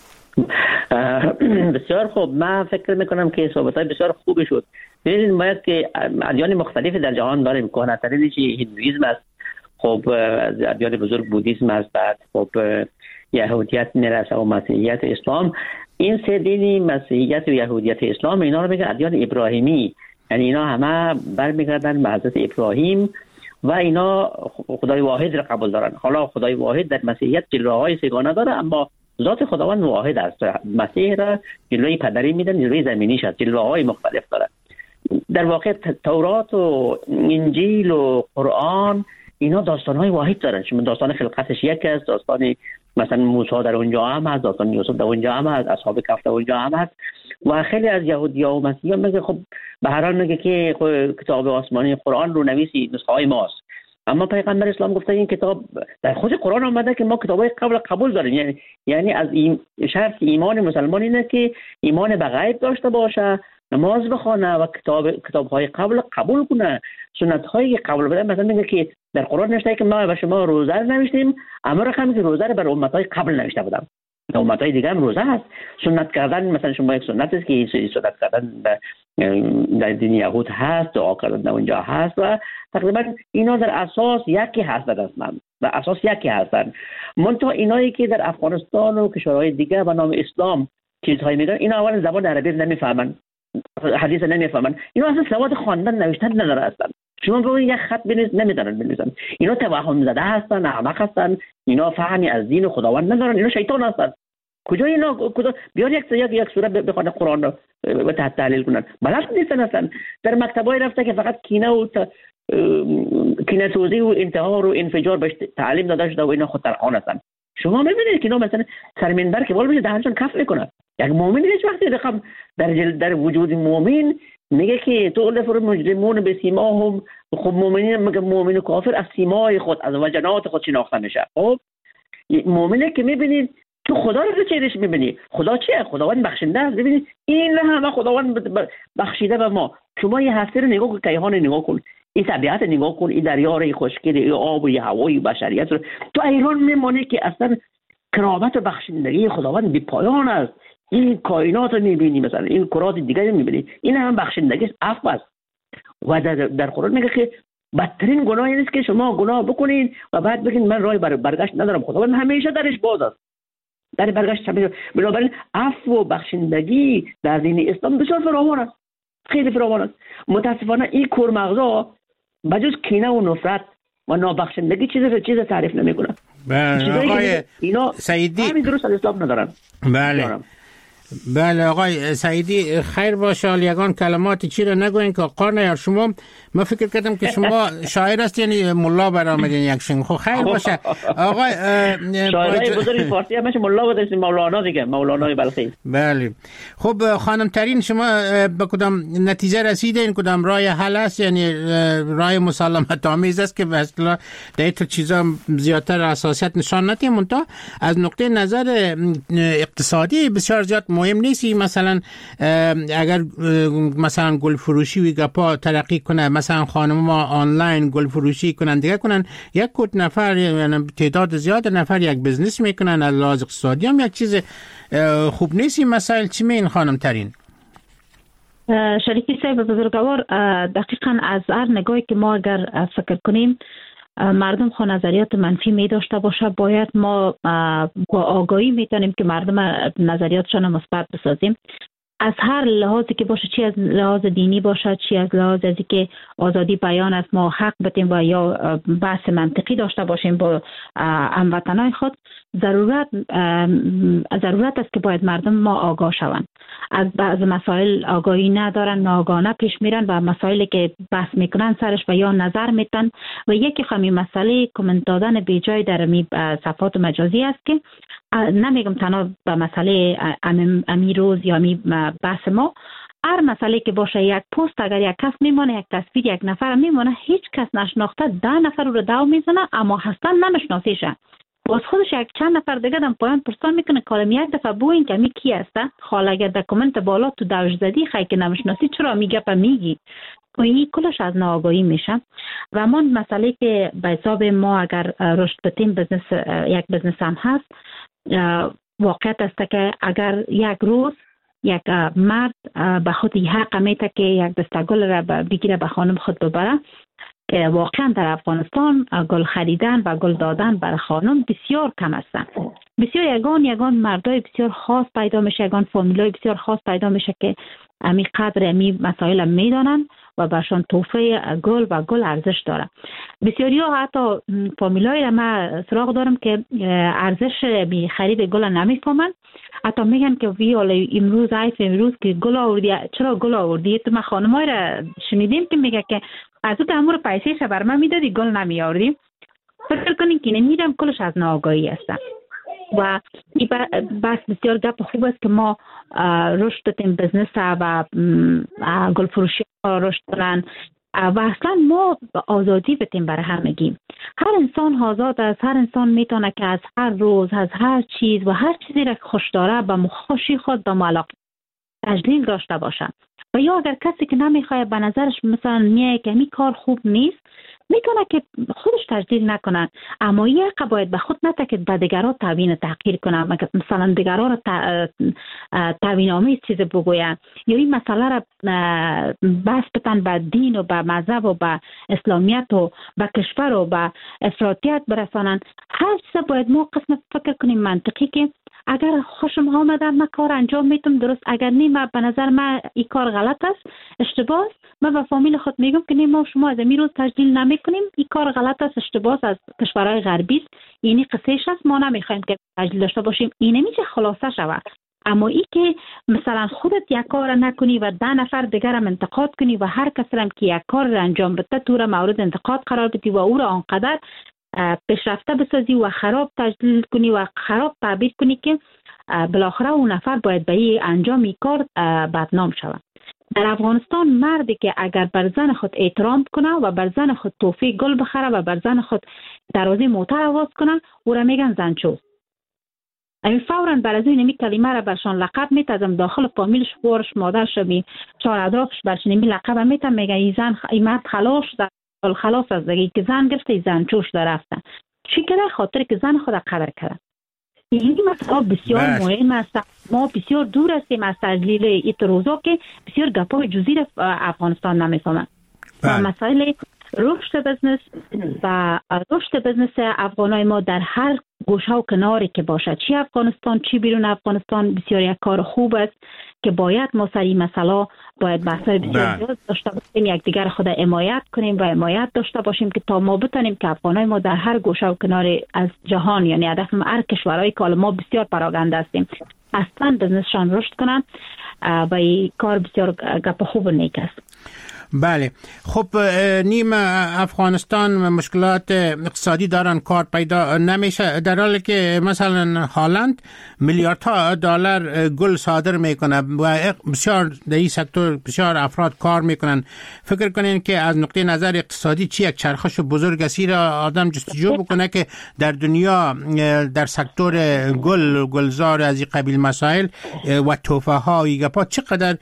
بسیار خوب. من فکر میکنم که صحبت‌های بسیار خوبی شد. ببینید ما که ادیان مختلفی در جهان داریم، کهنه‌ترینش هندویسم است، خب از ادیان بزرگ بودیسم است، بعد خب یهودیت میرسه و مسیحیت اسلام. این سه دینی، مسیحیت و یهودیت اسلام، اینا رو میگن ادیان ابراهیمی، یعنی اینا همه برمیگردن به حضرت ابراهیم و اینا خدای واحد را قبول دارن. حالا خدای واحد در مسیحیت جلوه‌های سگانه داره، اما ذات خداوند واحد است. مسیح را جلوه پدری میدن، جلوه زمینیش است، جلوه‌های مختلف داره. در واقع تورات و انجیل و قرآن اینا داستان‌های واحد دارن. شما داستان خلقتش یک است، داستان مثلا موسی در اونجا هم هست، داستان یوسف در اونجا هم هست، اصحاب کهف در اونجا هم هست. و خیلی از یهودی‌ها و مسیحی‌ها میگه خب به هر حال میگه که کتاب آسمانی قرآن رو نویسی نسخه‌های ماست، اما پیغمبر اسلام گفته این کتاب در خود قرآن آمده که ما کتاب‌های قبول داریم. یعنی از شرط ایمان مسلمان اینه که ایمان به غیب داشته باشه، نماز بخونه و کتاب‌های قبول کنه، سنت‌های قبول بده. مثلا میگه که در قرآن نوشته که ما به شما روزه نوشتیم، اما رقم که روزه بر امت‌های قبل نوشته بودم، امت‌های دیگه هم روزه هست. سنت کردن مثلا شما یک سنت است که سنت کردن در دین یهود هست، دعا کردن در اونجا هست و تقریبا اینا در اساس یکی هست. در اساس یکی هستن. منتها اینایی که در افغانستان و کشورهای دیگه به نام اسلام چیزهایی میگن، اینا اول زبان عربی نمیفهمن، حدیث نمیفهمن، اینا اصلا سواد خواندن نوشتن نداره اصلا. شما بگید یک خط نمیدونن بنویسن. اینا توهم زده هستن، احمق هستن، اینا فهمی از دین و خداوند ندارن، اینا شیطان هستن. کجا بیار یک سوره بخونه قرآن رو و تحت تحلیل کنن؟ بلد نیستن اصلا. در مکتبای رفته که فقط کینه توزی و انتحار و انفجار بهش تعلیم داده شده و اینا خود ترخان هستن. شما میبینید که اینا مثلا سر منبر که بالا میشه دهنشون کف میکنن. یک مؤمن هیچ وقتی رقم در وجود مؤمن میگه که تو لفر مجرمون به سیماهم، خب مؤمنین میگه مؤمن و کافر از سیمای خود، از وجنات خود شناخته میشه. خب مؤمنه که میبینید تو خدا رو چهرش میبینی. خدا چیه؟ خداوند بخشنده است. ببینید این همه خداوند بخشیده به ما. شما یه هستی رو نگاه کن، کیهان نگاه کن، این طبیعت نگاه کن، این دریا رو، خشکی، این آب و هوای بشریت رو، تو ایران میمونه که اصلا کرامت و بخشندگی خداوند بی پایان است. این کائنات رو میبینی، مثلا این کرات دیگه رو میبینی، این هم بخشندگی عفو است. و در قرآن میگه که بدترین گناه این است که شما گناه بکنید و بعد بگید من راه برگشت ندارم. خداوند همیشه درش باز است، در برگشت همیشه. بنابراین عفو و بخشندگی در دین اسلام بسیار فراوان است، خیلی فراوان است. متاسفانه این کورمغزا بجز کینه و نفرت و نابخشندگی چیز تعریف نمیکنه. آقای اینا سعیدی همین درست از اسلام ندارن. بله آقای سعیدی خیر باشه. یگان کلمات چی رو نگوین که قرنه شما. من فکر کردم که شما شاعر است یعنی ملا برآمدین یک شنگ. خب خیر باشه آقای شاعرای بزرگ فارسی همش ملا بودن، مولانا دیگه، مولانای بلخی. بله خب خانم ترین شما به کدام نتیجه رسیدین؟ کدام راه حل است؟ یعنی راه مسالمت آمیز است که مثلا در این چیزا زیادتر اساسیت نشان ندیم، منتها از نقطه نظر اقتصادی بسیار زیاد مهم نیست. مثلا اگر مثلا گل فروشی و گپا ترقی کنه، مثلا خانم ما آنلاین گل فروشی کنن دیگه کنن، یک کت نفر یعنی تعداد زیاد نفر یک بزنس میکنن، از لحاظ اقتصادی هم یک چیز خوب نیست. این مسائل چی میین خانم ترین؟ شریکی صاحب بزرگوار، دقیقاً از هر نگاهی که ما اگر فکر کنیم مردم خو نظریات منفی می داشته باشه، باید ما با آگاهی میتونیم که مردم نظریاتشان مثبت بسازیم. از هر لحاظی که باشه، چی از لحاظ دینی باشه، چی از لحاظ از که آزادی بیان است، ما حق بدیم و یا بحث منطقی داشته باشیم با هموطنان خود. ضرورت است که باید مردم ما آگاه شوند. از بعض مسائل آگاهی ندارن، ناآگاهانه پیش میرن و مسائلی که بحث میکنن سرش و یا نظر میتن و یکی خمی مسئله کامنت دادن بی جای در صفحات مجازی است که نمیگم تنها به مسئله امی روز یا امی بحث ما، هر مسئله که باشه یک پست اگر یک کس میمانه، یک تصویر یک نفر میمانه، هیچ کس نشناخته 10 نفر رو داو میزنه اما هستن نمیشناسیشه. باز خودش یک چند نفر دیگه دم پایان پرسان میکنه کالم یک دفعه بوین که می کی هسته، حالا اگر در کامنت بالا تو دوش زدی خیلی که نمیشناسی چرا میگه میگی، این کلش از ناآگاهی میشه. و من مسئله که به حساب ما اگر رشد بدیم بزنس، یک بزنس هم هست، واقعیت است که اگر یک روز یک مرد به خود حق میته که یک دسته گل را بگیره به خانم خود ببره، که واقعا در افغانستان گل خریدن و گل دادن برای خانم بسیار کم هستن. بسیار یگان مردای بسیار خاص پیدا میشه، یگان فامیلای بسیار خاص پیدا میشه که امی قدر امی مسائل میدانن و برشان تحفه گل و گل ارزش داره. بسیاری ها حتی فامیلای را من سراغ دارم که ارزش بی خرید گل نمیفهمن، حتی میگن که وی حالا امروز که گل آوردی، چرا گل آوردی؟ تو ما خانمای را شنیدیم که میگه که از تو امور پیسه ش بر من میدادی گل نمی آوردی. فکر کنین که نمیدم کلش از ناآگاهی هستن و این بس بسیار گپ خوب است که ما رشد بدیم بزنس و گل فروشی رشد کنن و اصلا ما آزادی بدیم برای همگی. هر انسان آزاد است، هر انسان میتونه که از هر روز از هر چیز و هر چیزی را خوش داره به مخوشی خود به علاقه تجلیل داشته باشه. و یا اگر کسی که نمیخواد به نظرش مثلا میگه که این کار خوب نیست، میتونه که خودش تجلیل نکنن، اما یک باید به خود نته که به دیگران توهین تحقیر کنن، مثلا دیگران را توهین آمیز چیز بگوین یا این مسئله را بس بتن به دین و به مذهب و به اسلامیت و به کشور و به افراطیت برسانن. هر چیز باید ما قسم فکر کنیم منطقی که اگر خوشم آمده من کار انجام میتم درست، اگر نیم به نظر من این کار غلط است، اشتباه است، من به فامیل خود میگم که ما شما از این روز تجلیل نمیکنیم، این کار غلط است، اشتباه است، از کشورهای غربی است، اینی قصهش است، ما نمیخوایم که تجلیل داشته باشیم. این نمیشه خلاصه شود. اما ای که مثلا خودت یک کار نکنی و 10 نفر دیگر هم انتقاد کنی و هر کس هم که یک کار را انجام بده تو را مورد انتقاد قرار بدی و او را آنقدر پیشرفته بسازی و خراب تجلیل کنی و خراب تعبیر کنی که بالاخره اون نفر باید به این انجام این کار بدنام شود. در افغانستان مردی که اگر بر زن خود احترام کنه و بر زن خود تحفه گل بخره و بر زن خود درازی موتر آواز کنه، او را میگن زنچو. امی فوراً بر از این کلمه را برشان لقب میتازم، داخل فامیلش بورش مادرش بی چهار ادراکش برشان این لقب میتم، میگه این زن این مرد خلاص در خلاص از دیگه که زن گرفته زن چوش در رفتن. چی که خاطر که زن خود قدر کرد. این مسئله بسیار مهم است. ما بسیار دور هستیم از تجلیل ایتروزا که بسیار گپای جزئی افغانستان نمیفهمن. و مسائل رشد بزنس و رشد بزنس افغانای ما در هر گوشه و کناری که باشه، چی افغانستان چی بیرون افغانستان، بسیار یک کار خوب است که باید ما سر این مسئله باید بحث‌های بسیار زیاد داشته باشیم، یکدیگر خود حمایت کنیم و حمایت داشته باشیم که تا ما بتونیم که افغانای ما در هر گوشه و کنار از جهان، یعنی هدف ما هر کشورهای که ما بسیار پراکنده هستیم، اصلا بزنسشان رشد کنن و این کار بسیار گپ خوب و نیک است. بله، خب نیم افغانستان مشکلات اقتصادی دارن، کار پیدا نمیشه، در حالی که مثلا هالند میلیاردها دلار گل صادر میکنه و بسیار در این سکتور بسیار افراد کار میکنن. فکر کنین که از نقطه نظر اقتصادی چی یک چرخش بزرگ است را آدم جستجو بکنه که در دنیا در سکتور گلزار از این قبیل مسائل و توفه ها و گپا چقدر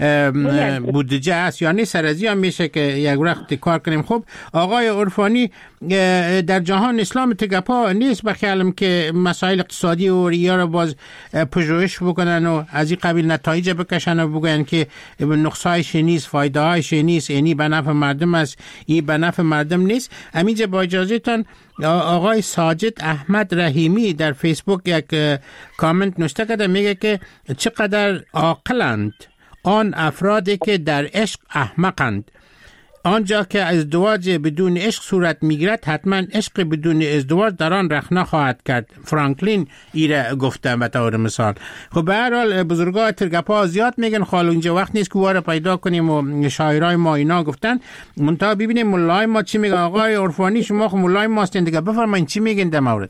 بودجه است، یعنی سرازی هم میشه که یک وقت کار کنیم. خب آقای عرفانی، در جهان اسلام تگپا نیست بخیالم که مسائل اقتصادی و ریا رو باز پژوهش بکنن و از این قبیل نتایج بکشن و بگن که نقصایش نیست، فایده هایش نیست، یعنی به نفع مردم است، این به نفع مردم نیست. همینجا با اجازهتان آقای ساجد احمد رحیمی در فیسبوک یک کامنت نوشته کرده، میگه که چقدر عاقلند آن افرادی که در عشق احمقند. آنجا که ازدواج بدون عشق صورت میگیرد حتما عشق بدون ازدواج در آن رخنه خواهد کرد. فرانکلین ایره گفته به طور مثال. خب به هر حال بزرگای ترگپا زیاد میگن، خاله اینجا وقت نیست که واره پیدا کنیم و شاعرای ما اینا گفتن، منتها ببینیم مولای ما چی میگن. آقای عرفانی شما خب مولای ما هستین دیگه، بفرمایید چی میگین در مورد؟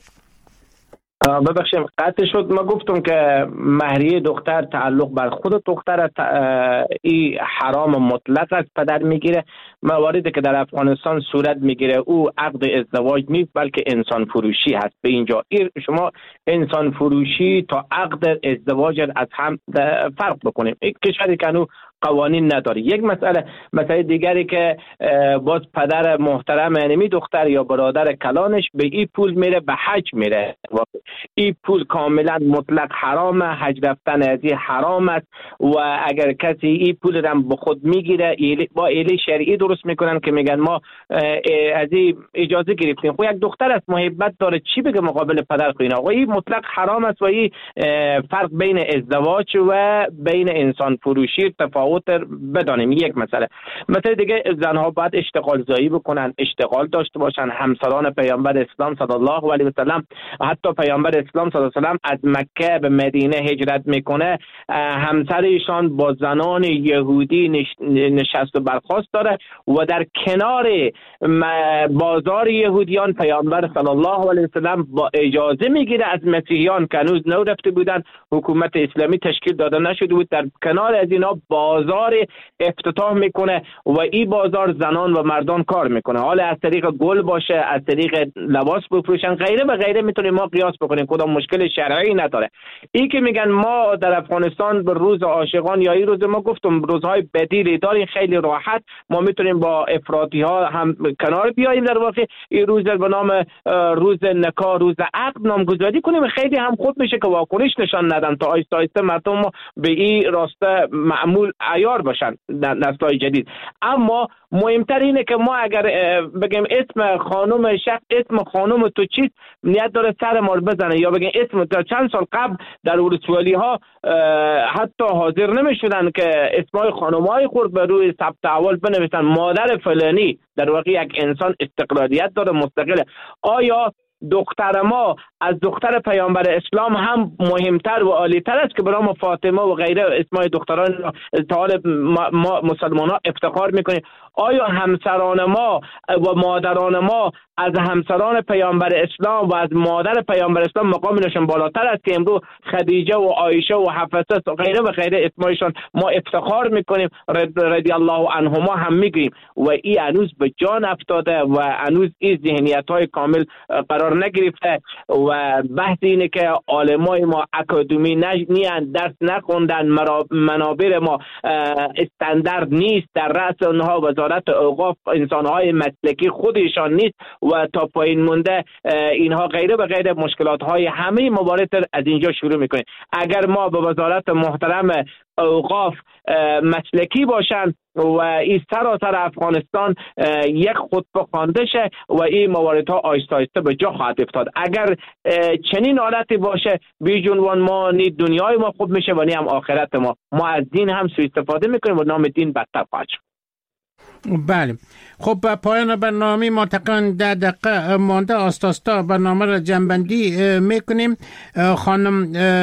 ببخشید قطع شد. ما گفتم که مهریه دختر تعلق بر خود دختر، این حرام مطلق است، پدر میگیره. مواردی که در افغانستان صورت میگیره او عقد ازدواج نیست بلکه انسان فروشی هست. به اینجا شما انسان فروشی تا عقد ازدواج از هم فرق بکنیم. یک کشوری که انو قوانین نداره. یک مسئله دیگری که باز پدر محترم یعنی دختر یا برادر کلانش به این پول میره به حج میره، این پول کاملا مطلق حرامه، حج رفتن از این حرام است و اگر کسی این پول رو به خود میگیره با ایلی شرعی درست میکنن که میگن ما از این اجازه گرفتیم. خب یک دختر است محبت داره، چی بگه مقابل پدر خوینا؟ و این مطلق حرام است و این فرق بین ازدواج و بین انسان فروشی تفاوت بدانیم. یک مسئله دیگه، زنها باید اشتغال زایی بکنن، اشتغال داشته باشن. همسران پیامبر اسلام صلی الله علیه و سلم، حتی پیامبر اسلام صلی الله علیه و سلم از مکه به مدینه هجرت میکنه، همسرشان با زنان یهودی نشست و برخاست داره و در کنار بازار یهودیان پیامبر صلی الله علیه و سلم با اجازه میگیره از مسیحیان که هنوز نو رفته بودن، حکومت اسلامی تشکیل داده نشده بود، در کنار از اینا بازار افتتاح میکنه و این بازار زنان و مردان کار میکنه. حالا از طریق گل باشه، از طریق لباس بفروشن، غیره و غیره، میتونیم ما قیاس بکنیم، کدام مشکل شرعی نداره. این که میگن ما در افغانستان به روز عاشقان یا این روز، ما گفتم روزهای بدیلی داریم، خیلی راحت ما میتونیم با افراطی ها هم کنار بیاییم. در واقع این روز به نام روز نکاح، روز عقد نامگذاری کنیم، خیلی هم خوب میشه که واکنش نشان ندن تا آیسته آیسته مردم به این راسته معمول عیار باشن نسل‌های جدید. اما مهمتر اینه که ما اگر بگیم اسم خانم شخص، اسم خانم تو چیست، نیت داره سر ما بزنه، یا بگیم اسم تا چند سال قبل در ولسوالی ها حتی حاضر نمیشدن که اسمای خانم‌های خود به روی ثبت احوال بنویسن، مادر فلانی. در واقع یک انسان استقلالیت داره، مستقله. آیا دختر ما از دختر پیامبر اسلام هم مهمتر و عالی‌تر است که به نام فاطمه و غیره اسمای دختران تا ما مسلمان ها افتخار میکنیم؟ آیا همسران ما و مادران ما از همسران پیامبر اسلام و از مادر پیامبر اسلام مقامشون بالاتر است که امروز خدیجه و عایشه و حفصه و غیره و غیره اسمایشون ما افتخار میکنیم، رضی الله عنهما هم میگیم، و این هنوز به جان افتاده و هنوز این ذهنیت های کامل قرار نگرفته. و بحث اینه که علمای ما اکادمی نیان، درس نخوندن، منابر ما استاندارد نیست، در رأس اونها وزارت وزارت اوقاف انسانهای مسلکی خودشان نیست و تا پایین مونده اینها غیره و غیره مشکلات همه موارد از اینجا شروع میکنه. اگر ما به وزارت محترم اوقاف مسلکی باشن و این سراسر افغانستان یک خطبه خوانده شه و این مواردها آیسته آیسته به جا خواهد افتاد. اگر چنین حالتی باشه بیجونوان ما نی دنیای ما خوب میشه و نی هم آخرت ما از دین هم سوء استفاده میکنیم و نام دین بدتر خواهد شد. بله خب به پایان برنامه ما تقریبا 10 دقیقه مانده آستاستا برنامه را جنبندی میکنیم. خانم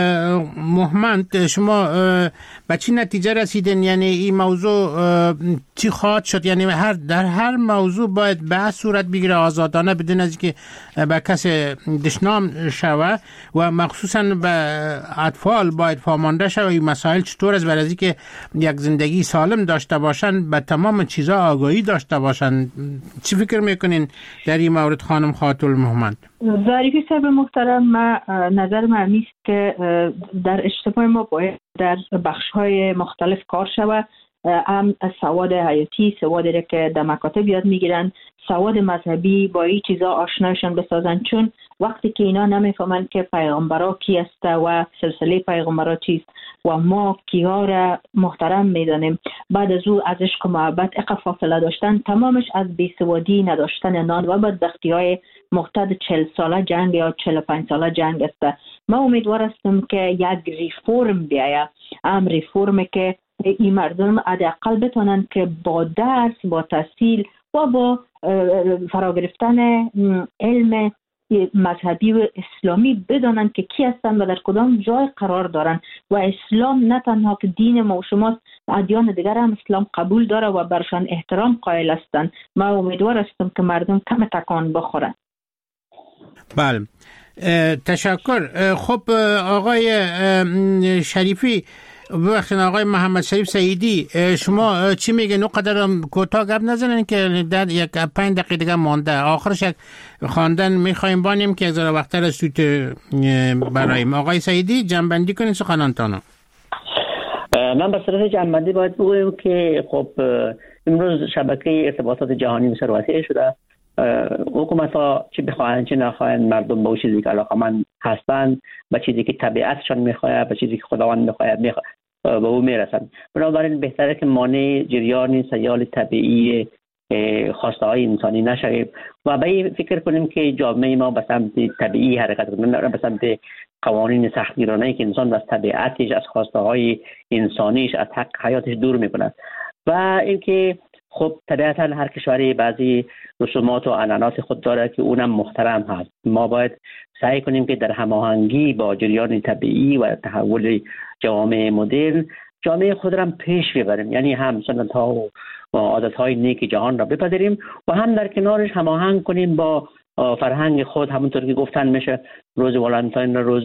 محمد شما به چی نتیجه رسیدین؟ یعنی این موضوع چی خواهد شد؟ یعنی در هر موضوع باید بحث صورت بگیره آزادانه بدون از که به کسی دشنام شوه و مخصوصا به اطفال باید فامانده شوه این مسائل چطور است برای از که یک زندگی سالم داشته باشن به تمام چیزا آگاهی داشته باشن. چی فکر میکنین در این مورد خانم خاتون محمد؟ ظریفی صاحب محترم، نظر من نیست که در اجتماع ما باید در بخش‌های مختلف کار شود. هم سواد حیاتی، سوادی که در مکاتب یاد میگیرن، سواد مذهبی، با این چیزا آشنایشان بسازن، چون وقتی که اینا نمیفهمن که پیغمبرا کی است و سلسله پیغمبرا چیست و ما کیها را محترم میدانیم، بعد از او از عشق و محبت اقا فاصله داشتن، تمامش از بیسوادی نداشتن نان و بدبختی های مقتضی 40 ساله جنگ یا 45 ساله جنگ است. ما امیدوار هستم که یک ریفورم بیاید، ریفورمی که این مردم حداقل بتونن که با درس، با تحصیل و با فرا گرفتن علم مذهبی و اسلامی بدانن که کی هستن و در کدام جای قرار دارن و اسلام نه تنها که دین ما و شماست، ادیان دیگر هم اسلام قبول داره و برشان احترام قائل هستن. ما امیدوار هستم که مردم کم تکان بخورن. بله تشکر. خب آقای شریفی، ببخشید آقای محمد شریف سعیدی، شما چی میگین؟ قدر کوتاه گپ نزنین که در 5 دقیقه دیگه مانده. آخرش یک خواندن میخوایم بانیم که ذره وقتر سوت برایم. آقای سعیدی جنبندی کنین سخنانتانو. من به صورت جنبندی باید بگویم که خب امروز شبکه ارتباطات جهانی بسیار وسیع شده. حکومت ها چی بخواهند چی نخواهند، مردم به اون چیزی که علاقه‌مند هستند، به چیزی که طبیعتشان میخواهد، به چیزی که خداوند میخواهد به او میرسند. بنابراین بهتره که مانع جریان سیال طبیعی خواسته های انسانی نشویم و به این فکر کنیم که جامعه ما به سمت طبیعی حرکت کنه، نه به سمت قوانین سختگیرانه‌ای که انسان از طبیعتش، از خواسته های انسانیش، از حق حیاتش دور میکنه. و اینکه خب طبیعتا هر کشوری بعضی رسومات و عنعنات خود داره که اونم محترم هست. ما باید سعی کنیم که در هماهنگی با جریان طبیعی و تحول جوامع مدرن جامعه خود را پیش ببریم، یعنی هم سنت ها و عادت های نیک جهان را بپذیریم و هم در کنارش هماهنگ کنیم با فرهنگ خود. همونطور که گفتن میشه روز والنتاین، روز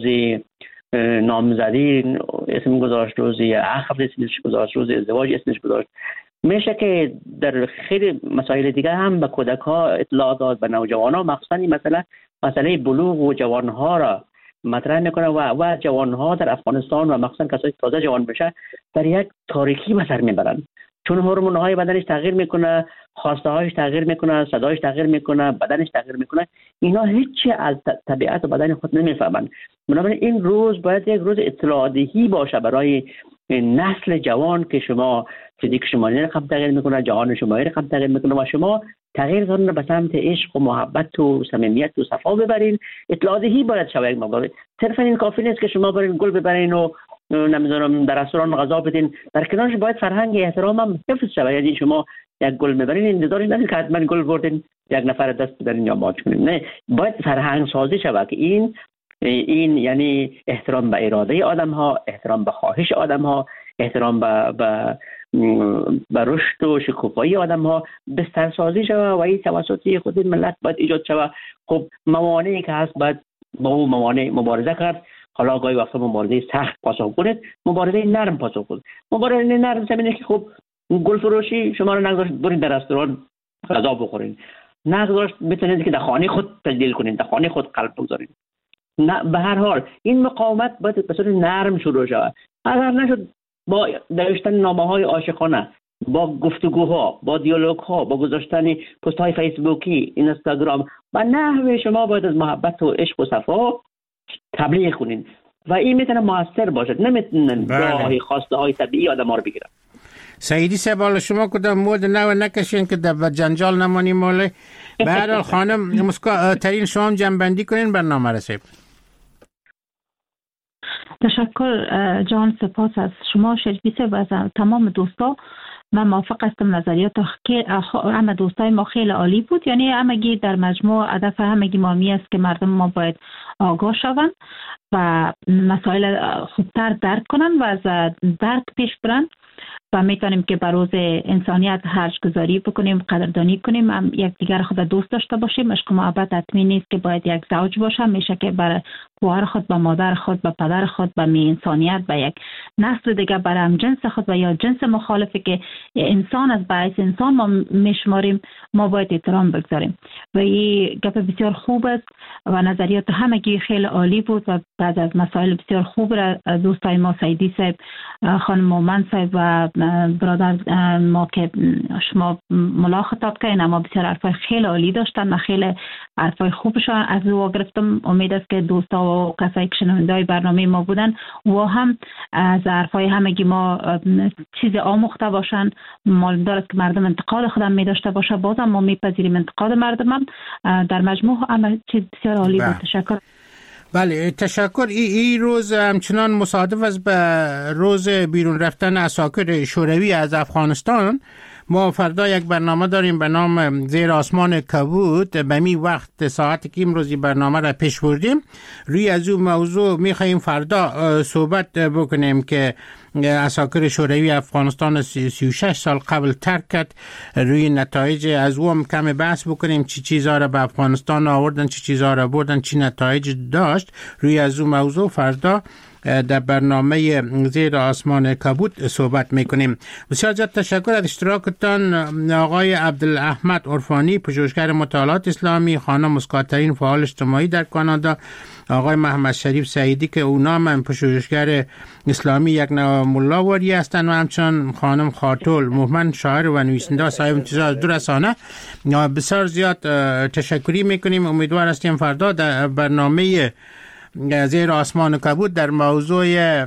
نامزدی اسم گذاشت، روز عقد اسمش گذاشت، روز ازدواج اسمش گذاشت. میشه که در خیلی مسائل دیگه هم به کودک ها اطلاع داد، به نوجوان ها، مخصوصا مسئله بلوغ و جوان ها را مطرح میکنه و جوان ها در افغانستان و مخصوصا کسایی که تازه جوان بشه در یک تاریکی به سر میبرن، چون هورمون های بدنش تغییر میکنه، خواسته هایش تغییر میکنه، صدایش تغییر میکنه، بدنش تغییر میکنه. اینا هیچی از طبیعت و بدن خود نمیفهمن. بنابراین این روز باید یک روز اطلاع دهی باشه برای نسل جوان که شما فیزیک شما رقم تغییر میکنه، جهان شما رقم تغییر میکنه و شما تغییر دارن به سمت عشق و محبت و صمیمیت و صفا ببرین. اطلاع دهی باید شود. یک مقدار صرفا این کافی نیست که شما برین گل ببرین و نمیدونم در رستوران غذا بدین. در کنارش باید فرهنگ احترام هم حفظ شود. یعنی شما یک گل میبرین انتظاری ندارید که حتما گل بردین یک نفر دست بدین یا ماچ کنین. نه، باید فرهنگ سازی شود که این یعنی احترام به اراده آدم ها، احترام به خواهش آدم ها، احترام به رشد و شکوفایی آدم ها بسترسازی شود و این توسط خود ملت باید ایجاد شود. خب موانعی که هست باید با اون موانع مبارزه کرد. حالا گاهی وقتا مبارزه سخت پاسخ کنید، مبارزه نرم پاسخ کنید. مبارزه نرم زمینه که خب گل فروشی شما رو نگذاشت برید در رستوران غذا بخورید، نگذاشت بتونید که در خانه خود تجلیل کنید، در خانه خود قلب بگذارید. نه، به هر حال این مقاومت باید به صورت نرم شروع شود. اگر نشد با نوشتن نامه‌های عاشقانه، با گفتگوها، با دیالوگ ها، با گذاشتن پست های فیسبوکی، اینستاگرام و نحوه شما باید از محبت و عشق و صفا تبلیغ کنین و این میتونه موثر باشد. نمیتونن راهی خواسته های طبیعی آدم ها رو بگیرن. سیدی سبال شما کدام مورد نو نکشین که در جنجال نمانی موله. به هر حال خانم مسکا ترین شما هم جنبندی کنین برنامه رسید. تشکر جان، سپاس از شما شریفی صاحب و از تمام دوستا. من موافق هستم، نظریات همه دوستای ما خیلی عالی بود. یعنی همگی در مجموع هدف همگی مامی است که مردم ما باید آگاه شوند و مسائل خوبتر درک کنن و از درک پیش برن و میتونیم که بر روز انسانیت هرج گذاری بکنیم، قدردانی کنیم، هم یکدیگر خود دوست داشته باشیم. عشق و محبت حتمی نیست که باید یک زوج باشه، میشه که برای خواهر خود، با مادر خود، با پدر خود، با انسانیت، با یک نسل دیگه، برای هم جنس خود و یا جنس مخالفی که انسان از باعث انسان ما میشماریم، ما باید احترام بگذاریم. و این گپ بسیار خوب است و نظریات همگی خیلی عالی بود و بعد از مسائل بسیار خوب را دوستای ما سیدی صاحب، خانم مومن صاحب و برادر ما که شما ملا خطاب کردین، اما بسیار حرفای خیلی عالی داشتن و خیلی حرفای خوبشان از او گرفتم. امید است که دوستا و کسایی که شنونده‌های برنامه ما بودن و هم از حرفای همگی ما چیز آموخته باشن. معلوم دارد که مردم انتقاد خودم می داشته باشه، بازم ما میپذیریم انتقاد مردم. در مجموع عمل چیز بسیار عالی بود. تشکر. بله تشکر. این روز همچنان مصادف است به روز بیرون رفتن عساکر شوروی از افغانستان. ما فردا یک برنامه داریم به نام زیر آسمان کبود. به می وقت ساعتی که امروزی برنامه را پیش بردیم روی از اون موضوع میخواییم فردا صحبت بکنیم که عساکر شوروی افغانستان 36 سال قبل ترک کرد. روی نتایج از او هم کم بحث بکنیم، چی چیزا را به افغانستان آوردن، چی چیزا را بردن، چی نتایج داشت. روی از اون موضوع فردا در برنامه زیر آسمان کبود صحبت میکنیم. بسیار زیاد تشکر از اشتراکتان آقای عبدالاحمد عرفانی، پژوهشگر مطالعات اسلامی، خانم مسکاترین، فعال اجتماعی در کانادا، آقای محمد شریف سعیدی که اونا هم پژوهشگر اسلامی یک نوع ملاوری هستند و همچنان خانم خاتول مومن، شاعر و نویسنده صاحب امتیاز دو رسانه. بسیار زیاد تشکری میکنیم. امیدوار هستیم فردا در برنامه زیر آسمان کبود در موضوع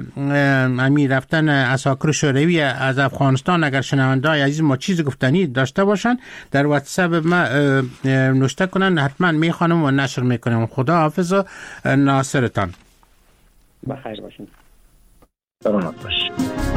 امیر رفتن عساکر شوروی از افغانستان اگر شنونده‌های عزیز ما چیز گفتنی داشته باشن در واتساپ ما نوشته کنن، حتما میخوانم و نشر میکنم. خدا حافظ و ناصرتان. بخیر باشین. سلامت باشین.